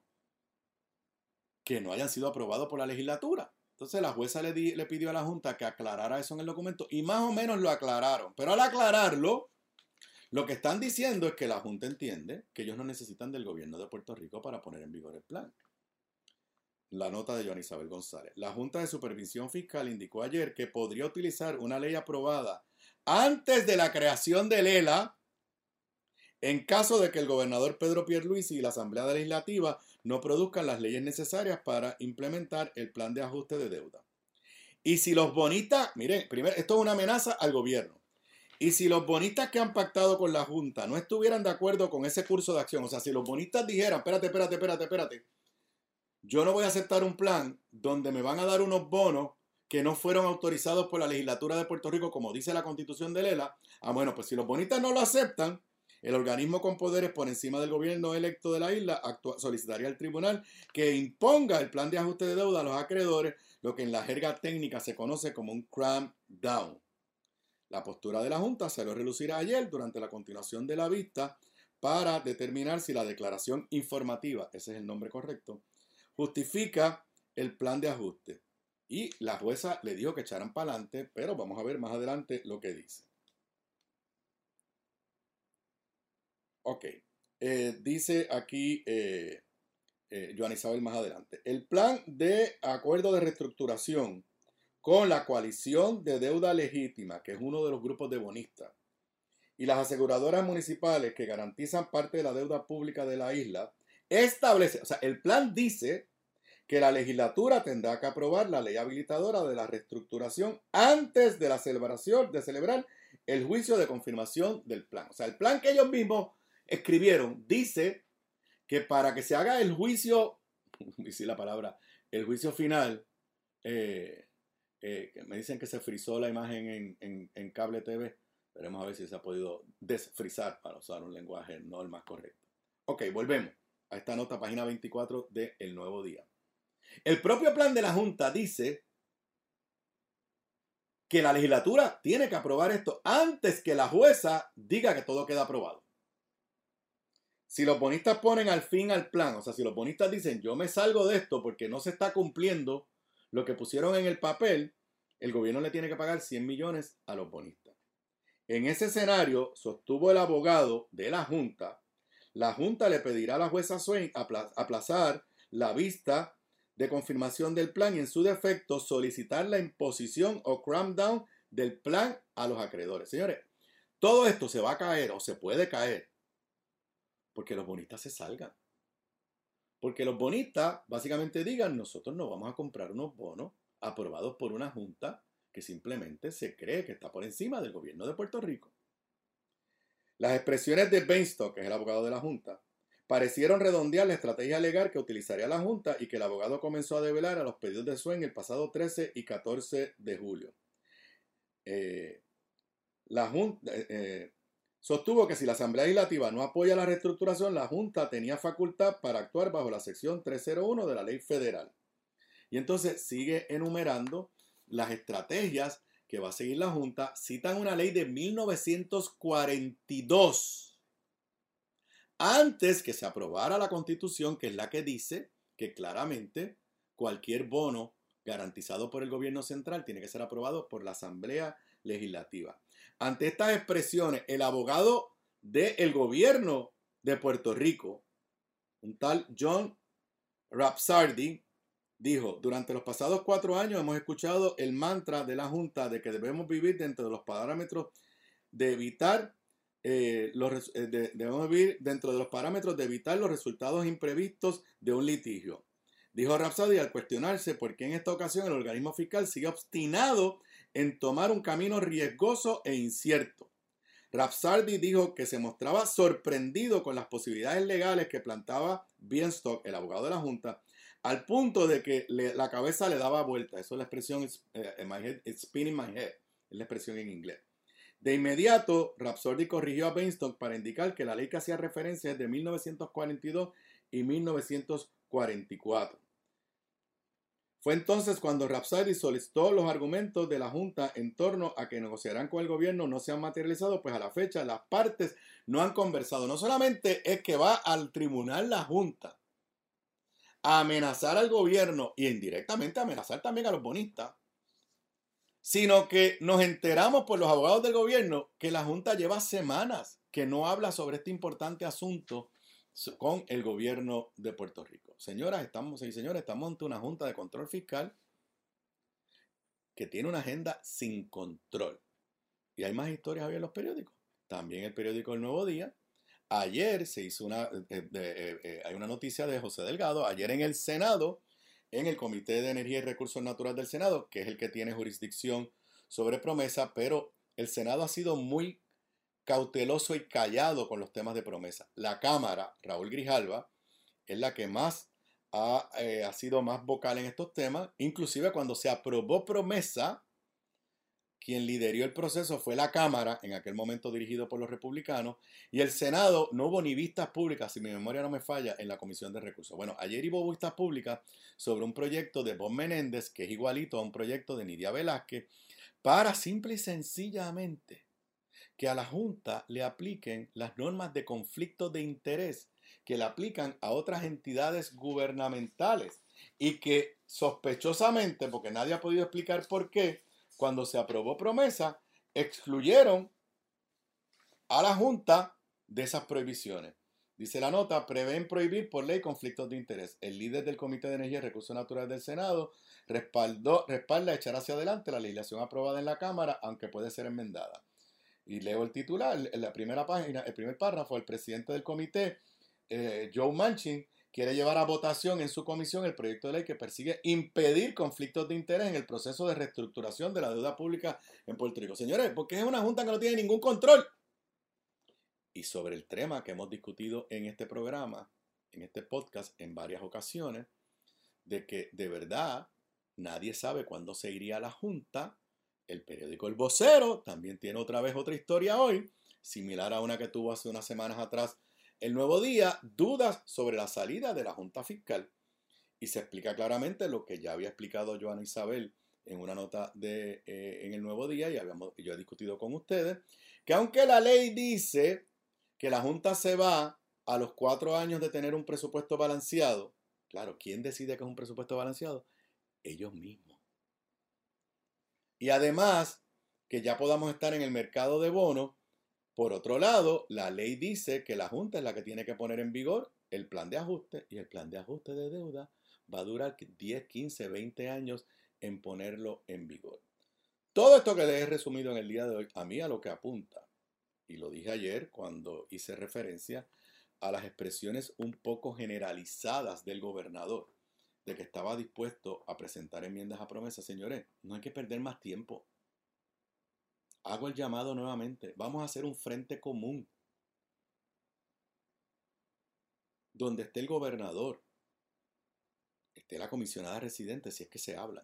Speaker 2: que no hayan sido aprobados por la legislatura. Entonces la jueza le, di, le pidió a la Junta que aclarara eso en el documento y más o menos lo aclararon. Pero al aclararlo, lo que están diciendo es que la Junta entiende que ellos no necesitan del gobierno de Puerto Rico para poner en vigor el plan. La nota de Joana Isabel González. La Junta de Supervisión Fiscal indicó ayer que podría utilizar una ley aprobada antes de la creación del E L A en caso de que el gobernador Pedro Pierluisi y la Asamblea Legislativa no produzcan las leyes necesarias para implementar el plan de ajuste de deuda. Y si los bonistas, miren, primero, esto es una amenaza al gobierno. Y si los bonistas que han pactado con la Junta no estuvieran de acuerdo con ese curso de acción, o sea, si los bonistas dijeran, espérate, espérate, espérate, espérate, yo no voy a aceptar un plan donde me van a dar unos bonos que no fueron autorizados por la legislatura de Puerto Rico, como dice la Constitución del E L A. Ah, bueno, pues si los bonistas no lo aceptan, el organismo con poderes por encima del gobierno electo de la isla solicitaría al tribunal que imponga el plan de ajuste de deuda a los acreedores, lo que en la jerga técnica se conoce como un cram down. La postura de la Junta se lo relucirá ayer durante la continuación de la vista para determinar si la declaración informativa, ese es el nombre correcto, justifica el plan de ajuste. Y la jueza le dijo que echaran para adelante, pero vamos a ver más adelante lo que dice. Ok, eh, dice aquí eh, eh, Joana Isabel más adelante. El plan de acuerdo de reestructuración con la coalición de deuda legítima, que es uno de los grupos de bonistas, y las aseguradoras municipales que garantizan parte de la deuda pública de la isla, establece, o sea, el plan dice que la legislatura tendrá que aprobar la ley habilitadora de la reestructuración antes de la celebración, de celebrar el juicio de confirmación del plan. O sea, el plan que ellos mismos escribieron dice que para que se haga el juicio, dice la palabra, el juicio final, eh, eh, que me dicen que se frizó la imagen en, en, en cable T V, veremos a ver si se ha podido desfrizar para usar un lenguaje no el más correcto. Ok, volvemos a esta nota, página veinticuatro de El Nuevo Día. El propio plan de la Junta dice que la legislatura tiene que aprobar esto antes que la jueza diga que todo queda aprobado. Si los bonistas ponen al fin al plan, o sea, si los bonistas dicen yo me salgo de esto porque no se está cumpliendo lo que pusieron en el papel, el gobierno le tiene que pagar cien millones a los bonistas. En ese escenario, sostuvo el abogado de la Junta, la Junta le pedirá a la jueza Swain aplazar la vista de confirmación del plan y en su defecto solicitar la imposición o cram down del plan a los acreedores. Señores, todo esto se va a caer o se puede caer porque los bonistas se salgan. Porque los bonistas básicamente digan, nosotros no vamos a comprar unos bonos aprobados por una junta que simplemente se cree que está por encima del gobierno de Puerto Rico. Las expresiones de Bainstock, que es el abogado de la junta, parecieron redondear la estrategia legal que utilizaría la Junta y que el abogado comenzó a develar a los pedidos de Swain el pasado trece y catorce de julio. Eh, la Junta eh, eh, sostuvo que si la Asamblea Legislativa no apoya la reestructuración, la Junta tenía facultad para actuar bajo la sección trescientos uno de la ley federal. Y entonces sigue enumerando las estrategias que va a seguir la Junta. Citan una ley de mil novecientos cuarenta y dos. Antes que se aprobara la Constitución, que es la que dice que claramente cualquier bono garantizado por el gobierno central tiene que ser aprobado por la Asamblea Legislativa. Ante estas expresiones, el abogado del gobierno de Puerto Rico, un tal John Rapsardi, dijo, durante los pasados cuatro años hemos escuchado el mantra de la Junta de que debemos vivir dentro de los parámetros de evitar eh, los, eh, de, debemos vivir dentro de los parámetros de evitar los resultados imprevistos de un litigio. Dijo Rafsadi al cuestionarse por qué en esta ocasión el organismo fiscal sigue obstinado en tomar un camino riesgoso e incierto. Rafsadi dijo que se mostraba sorprendido con las posibilidades legales que plantaba Bienstock, el abogado de la Junta, al punto de que le, la cabeza le daba vuelta. Eso es la expresión, uh, my head, it's spinning my head, es la expresión en inglés. De inmediato, Rafsadi corrigió a Bienstock para indicar que la ley que hacía referencia es de mil novecientos cuarenta y dos y mil novecientos cuarenta y cuatro. Fue entonces cuando Rafsadi solicitó los argumentos de la Junta en torno a que negociarán con el gobierno no se han materializado, pues a la fecha las partes no han conversado. No solamente es que va al tribunal la Junta a amenazar al gobierno y indirectamente a amenazar también a los bonistas, sino que nos enteramos por los abogados del gobierno que la Junta lleva semanas que no habla sobre este importante asunto con el gobierno de Puerto Rico. Señoras estamos, y señores, estamos ante una Junta de Control Fiscal que tiene una agenda sin control. Y hay más historias hoy en los periódicos. También el periódico El Nuevo Día. Ayer se hizo una, eh, eh, eh, hay una noticia de José Delgado, ayer en el Senado, en el Comité de Energía y Recursos Naturales del Senado, que es el que tiene jurisdicción sobre Promesa, pero el Senado ha sido muy cauteloso y callado con los temas de Promesa. La Cámara, Raúl Grijalva, es la que más ha, eh, ha sido más vocal en estos temas. Inclusive cuando se aprobó Promesa, quien lideró el proceso fue la Cámara, en aquel momento dirigido por los republicanos, y el Senado no hubo ni vistas públicas, si mi memoria no me falla, en la Comisión de Recursos. Bueno, ayer hubo vistas públicas sobre un proyecto de Bob Menéndez, que es igualito a un proyecto de Nidia Velázquez, para simple y sencillamente que a la Junta le apliquen las normas de conflicto de interés que le aplican a otras entidades gubernamentales y que sospechosamente, porque nadie ha podido explicar por qué, cuando se aprobó Promesa, excluyeron a la Junta de esas prohibiciones. Dice la nota, prevén prohibir por ley conflictos de interés. El líder del Comité de Energía y Recursos Naturales del Senado respaldó, respalda echar hacia adelante la legislación aprobada en la Cámara, aunque puede ser enmendada. Y leo el titular, en la primera página, el primer párrafo, el presidente del comité, eh, Joe Manchin, quiere llevar a votación en su comisión el proyecto de ley que persigue impedir conflictos de interés en el proceso de reestructuración de la deuda pública en Puerto Rico. Señores, porque es una junta que no tiene ningún control. Y sobre el tema que hemos discutido en este programa, en este podcast, en varias ocasiones, de que de verdad nadie sabe cuándo se iría a la junta. El periódico El Vocero también tiene otra vez otra historia hoy, similar a una que tuvo hace unas semanas atrás El Nuevo Día, dudas sobre la salida de la Junta Fiscal. Y se explica claramente lo que ya había explicado Joana Isabel en una nota de, eh, en El Nuevo Día, y habíamos, yo he discutido con ustedes, que aunque la ley dice que la Junta se va a los cuatro años de tener un presupuesto balanceado, claro, ¿quién decide que es un presupuesto balanceado? Ellos mismos. Y además, que ya podamos estar en el mercado de bonos. Por otro lado, la ley dice que la Junta es la que tiene que poner en vigor el plan de ajuste, y el plan de ajuste de deuda va a durar diez, quince, veinte años en ponerlo en vigor. Todo esto que les he resumido en el día de hoy, a mí a lo que apunta, y lo dije ayer cuando hice referencia a las expresiones un poco generalizadas del gobernador, de que estaba dispuesto a presentar enmiendas a Promesa. Señores, no hay que perder más tiempo. Hago el llamado nuevamente. Vamos a hacer un frente común donde esté el gobernador, esté la comisionada residente, si es que se hablan,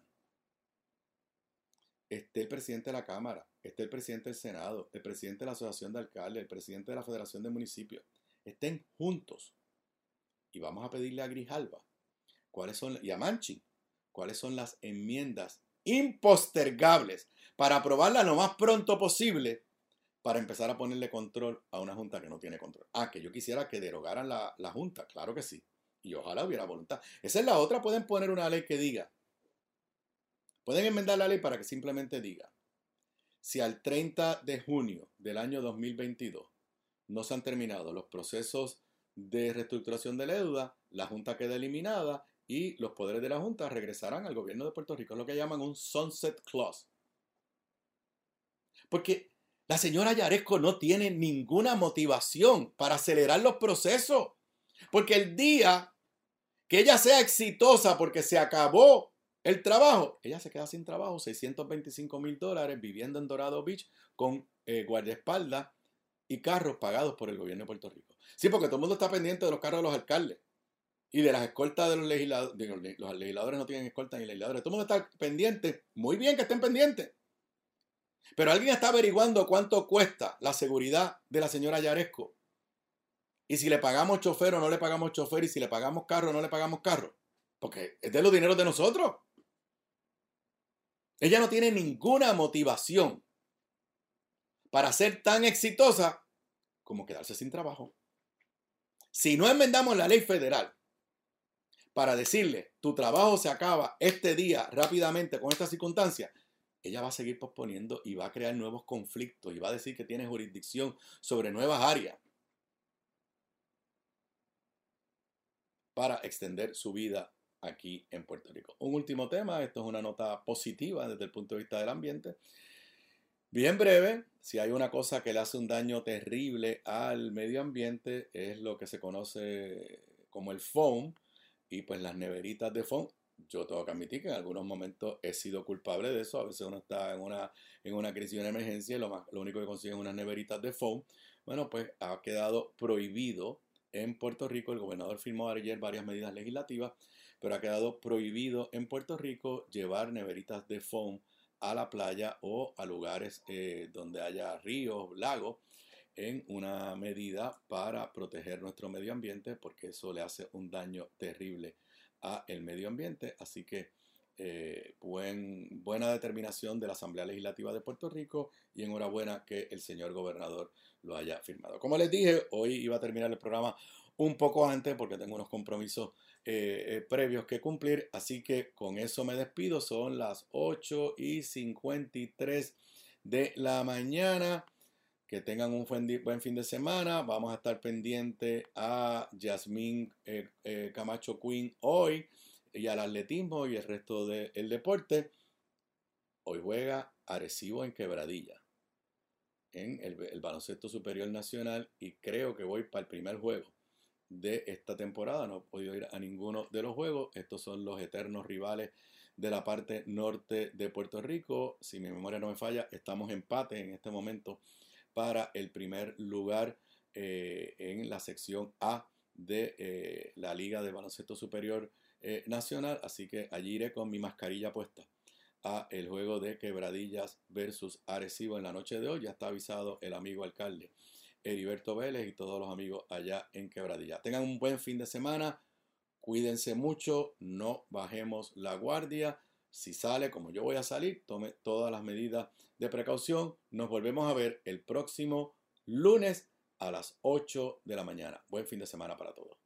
Speaker 2: esté el presidente de la Cámara, esté el presidente del Senado, el presidente de la Asociación de Alcaldes, el presidente de la Federación de Municipios, estén juntos. Y vamos a pedirle a Grijalva cuáles son, y a Manchin, cuáles son las enmiendas impostergables para aprobarla lo más pronto posible, para empezar a ponerle control a una junta que no tiene control. Ah, que yo quisiera que derogaran la, la junta, claro que sí, y ojalá hubiera voluntad. Esa es la otra. Pueden poner una ley que diga, pueden enmendar la ley para que simplemente diga, si al treinta de junio del año dos mil veintidós no se han terminado los procesos de reestructuración de la deuda, la junta queda eliminada y los poderes de la Junta regresarán al gobierno de Puerto Rico. Es lo que llaman un sunset clause. Porque la señora Yaresco no tiene ninguna motivación para acelerar los procesos. Porque el día que ella sea exitosa porque se acabó el trabajo, ella se queda sin trabajo, seiscientos veinticinco mil dólares, viviendo en Dorado Beach con eh, guardaespaldas y carros pagados por el gobierno de Puerto Rico. Sí, porque todo el mundo está pendiente de los carros de los alcaldes y de las escoltas de los legisladores. Los legisladores no tienen escoltas ni legisladores. Todo el mundo está pendiente. Muy bien que estén pendientes. Pero alguien está averiguando cuánto cuesta la seguridad de la señora Yaresco. Y si le pagamos chofer o no le pagamos chofer, y si le pagamos carro o no le pagamos carro. Porque es de los dineros de nosotros. Ella no tiene ninguna motivación para ser tan exitosa como quedarse sin trabajo. Si no enmendamos la ley federal para decirle, tu trabajo se acaba este día rápidamente con estas circunstancias, ella va a seguir posponiendo y va a crear nuevos conflictos y va a decir que tiene jurisdicción sobre nuevas áreas para extender su vida aquí en Puerto Rico. Un último tema, esto es una nota positiva desde el punto de vista del ambiente. Bien breve, si hay una cosa que le hace un daño terrible al medio ambiente es lo que se conoce como el foam y pues las neveritas de foam. Yo tengo que admitir que en algunos momentos he sido culpable de eso. A veces uno está en una, en una crisis, una emergencia y lo, más, lo único que consigue es unas neveritas de foam. Bueno, pues ha quedado prohibido en Puerto Rico. El gobernador firmó ayer varias medidas legislativas, pero ha quedado prohibido en Puerto Rico llevar neveritas de foam a la playa o a lugares eh, donde haya ríos, lagos, en una medida para proteger nuestro medio ambiente, porque eso le hace un daño terrible a el medio ambiente. Así que eh, buen, buena determinación de la Asamblea Legislativa de Puerto Rico y enhorabuena que el señor gobernador lo haya firmado. Como les dije, hoy iba a terminar el programa un poco antes porque tengo unos compromisos eh, eh, previos que cumplir, así que con eso me despido. Son las ocho y cincuenta y tres de la mañana. Que tengan un buen, buen fin de semana. Vamos a estar pendientes a Yasmín eh, eh, Camacho Queen hoy y al atletismo y el resto del deporte. Hoy juega Arecibo en Quebradilla en el, el baloncesto superior nacional y creo que voy para el primer juego de esta temporada. No he podido ir a ninguno de los juegos. Estos son los eternos rivales de la parte norte de Puerto Rico. Si mi memoria no me falla, estamos empate en este momento para el primer lugar eh, en la sección A de eh, la Liga de Baloncesto Superior eh, Nacional. Así que allí iré con mi mascarilla puesta a el juego de Quebradillas versus Arecibo en la noche de hoy. Ya está avisado el amigo alcalde Heriberto Vélez y todos los amigos allá en Quebradilla. Tengan un buen fin de semana. Cuídense mucho. No bajemos la guardia. Si sale como yo voy a salir, tome todas las medidas de precaución. Nos volvemos a ver el próximo lunes a las ocho de la mañana. Buen fin de semana para todos.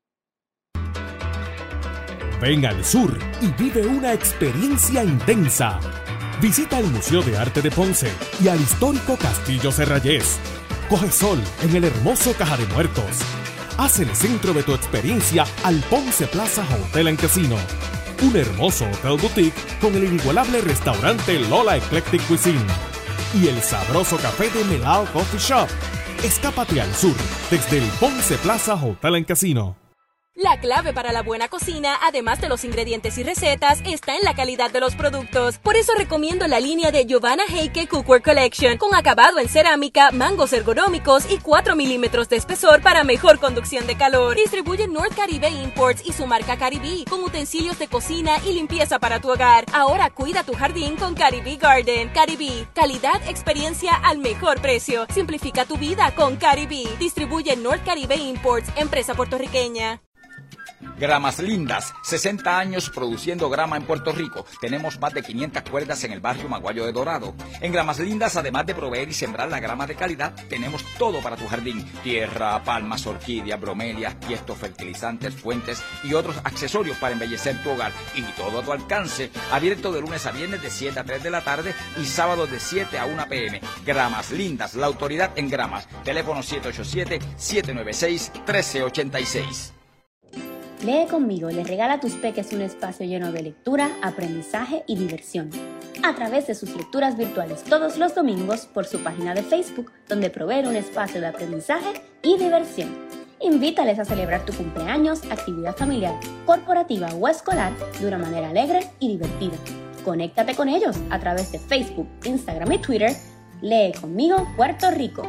Speaker 6: Ven al sur y vive una experiencia intensa. Visita el Museo de Arte de Ponce y al histórico Castillo Serrayés. Coge sol en el hermoso Caja de Muertos. Haz el centro de tu experiencia al Ponce Plaza Hotel and Casino. Un hermoso hotel boutique con el inigualable restaurante Lola Eclectic Cuisine y el sabroso café de Melao Coffee Shop. Escápate al sur desde el Ponce Plaza Hotel and Casino.
Speaker 7: La clave para la buena cocina, además de los ingredientes y recetas, está en la calidad de los productos. Por eso recomiendo la línea de Giovanna Heike Cookware Collection, con acabado en cerámica, mangos ergonómicos y cuatro milímetros de espesor para mejor conducción de calor. Distribuye North Caribe Imports y su marca Caribe, con utensilios de cocina y limpieza para tu hogar. Ahora cuida tu jardín con Caribe Garden. Caribe, calidad, experiencia al mejor precio. Simplifica tu vida con Caribe. Distribuye North Caribe Imports, empresa puertorriqueña.
Speaker 3: Gramas Lindas, sesenta años produciendo grama en Puerto Rico. Tenemos más de quinientas cuerdas en el barrio Maguayo de Dorado. En Gramas Lindas, además de proveer y sembrar la grama de calidad, tenemos todo para tu jardín. Tierra, palmas, orquídeas, bromelias, tiestos, fertilizantes, fuentes y otros accesorios para embellecer tu hogar. Y todo a tu alcance. Abierto de lunes a viernes de siete a tres de la tarde y sábados de siete a una pe eme. Gramas Lindas, la autoridad en gramas. Teléfono siete ocho siete, siete nueve seis, uno tres ocho seis.
Speaker 4: Lee conmigo le regala a tus peques un espacio lleno de lectura, aprendizaje y diversión. A través de sus lecturas virtuales todos los domingos por su página de Facebook, donde provee un espacio de aprendizaje y diversión. Invítales a celebrar tu cumpleaños, actividad familiar, corporativa o escolar de una manera alegre y divertida. Conéctate con ellos a través de Facebook, Instagram y Twitter. Lee conmigo Puerto Rico.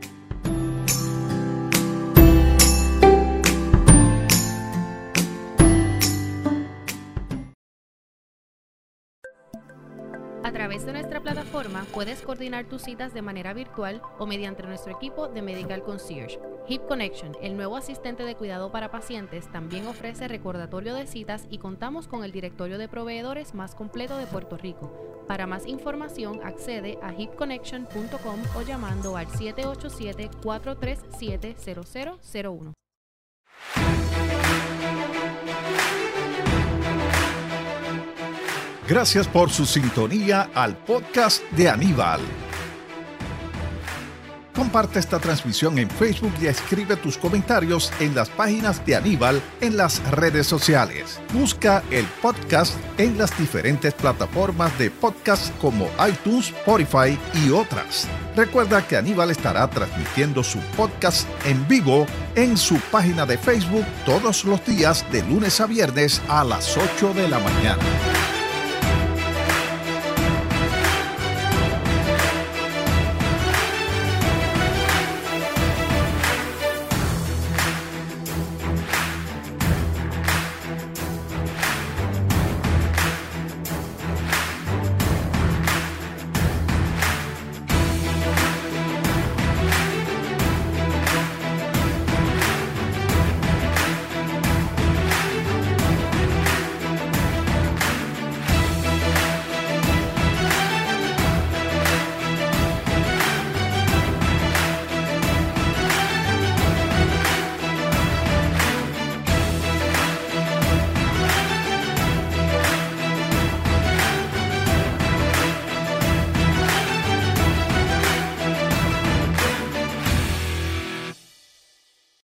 Speaker 5: A través de nuestra plataforma puedes coordinar tus citas de manera virtual o mediante nuestro equipo de Medical Concierge. Hip Connection, el nuevo asistente de cuidado para pacientes, también ofrece recordatorio de citas y contamos con el directorio de proveedores más completo de Puerto Rico. Para más información, accede a hip connection punto com o llamando al siete ocho siete, cuatro tres siete, cero cero cero uno.
Speaker 1: Gracias por su sintonía al podcast de Aníbal. Comparte esta transmisión en Facebook y escribe tus comentarios en las páginas de Aníbal en las redes sociales. Busca el podcast en las diferentes plataformas de podcast como iTunes, Spotify y otras. Recuerda que Aníbal estará transmitiendo su podcast en vivo en su página de Facebook todos los días de lunes a viernes a las ocho de la mañana.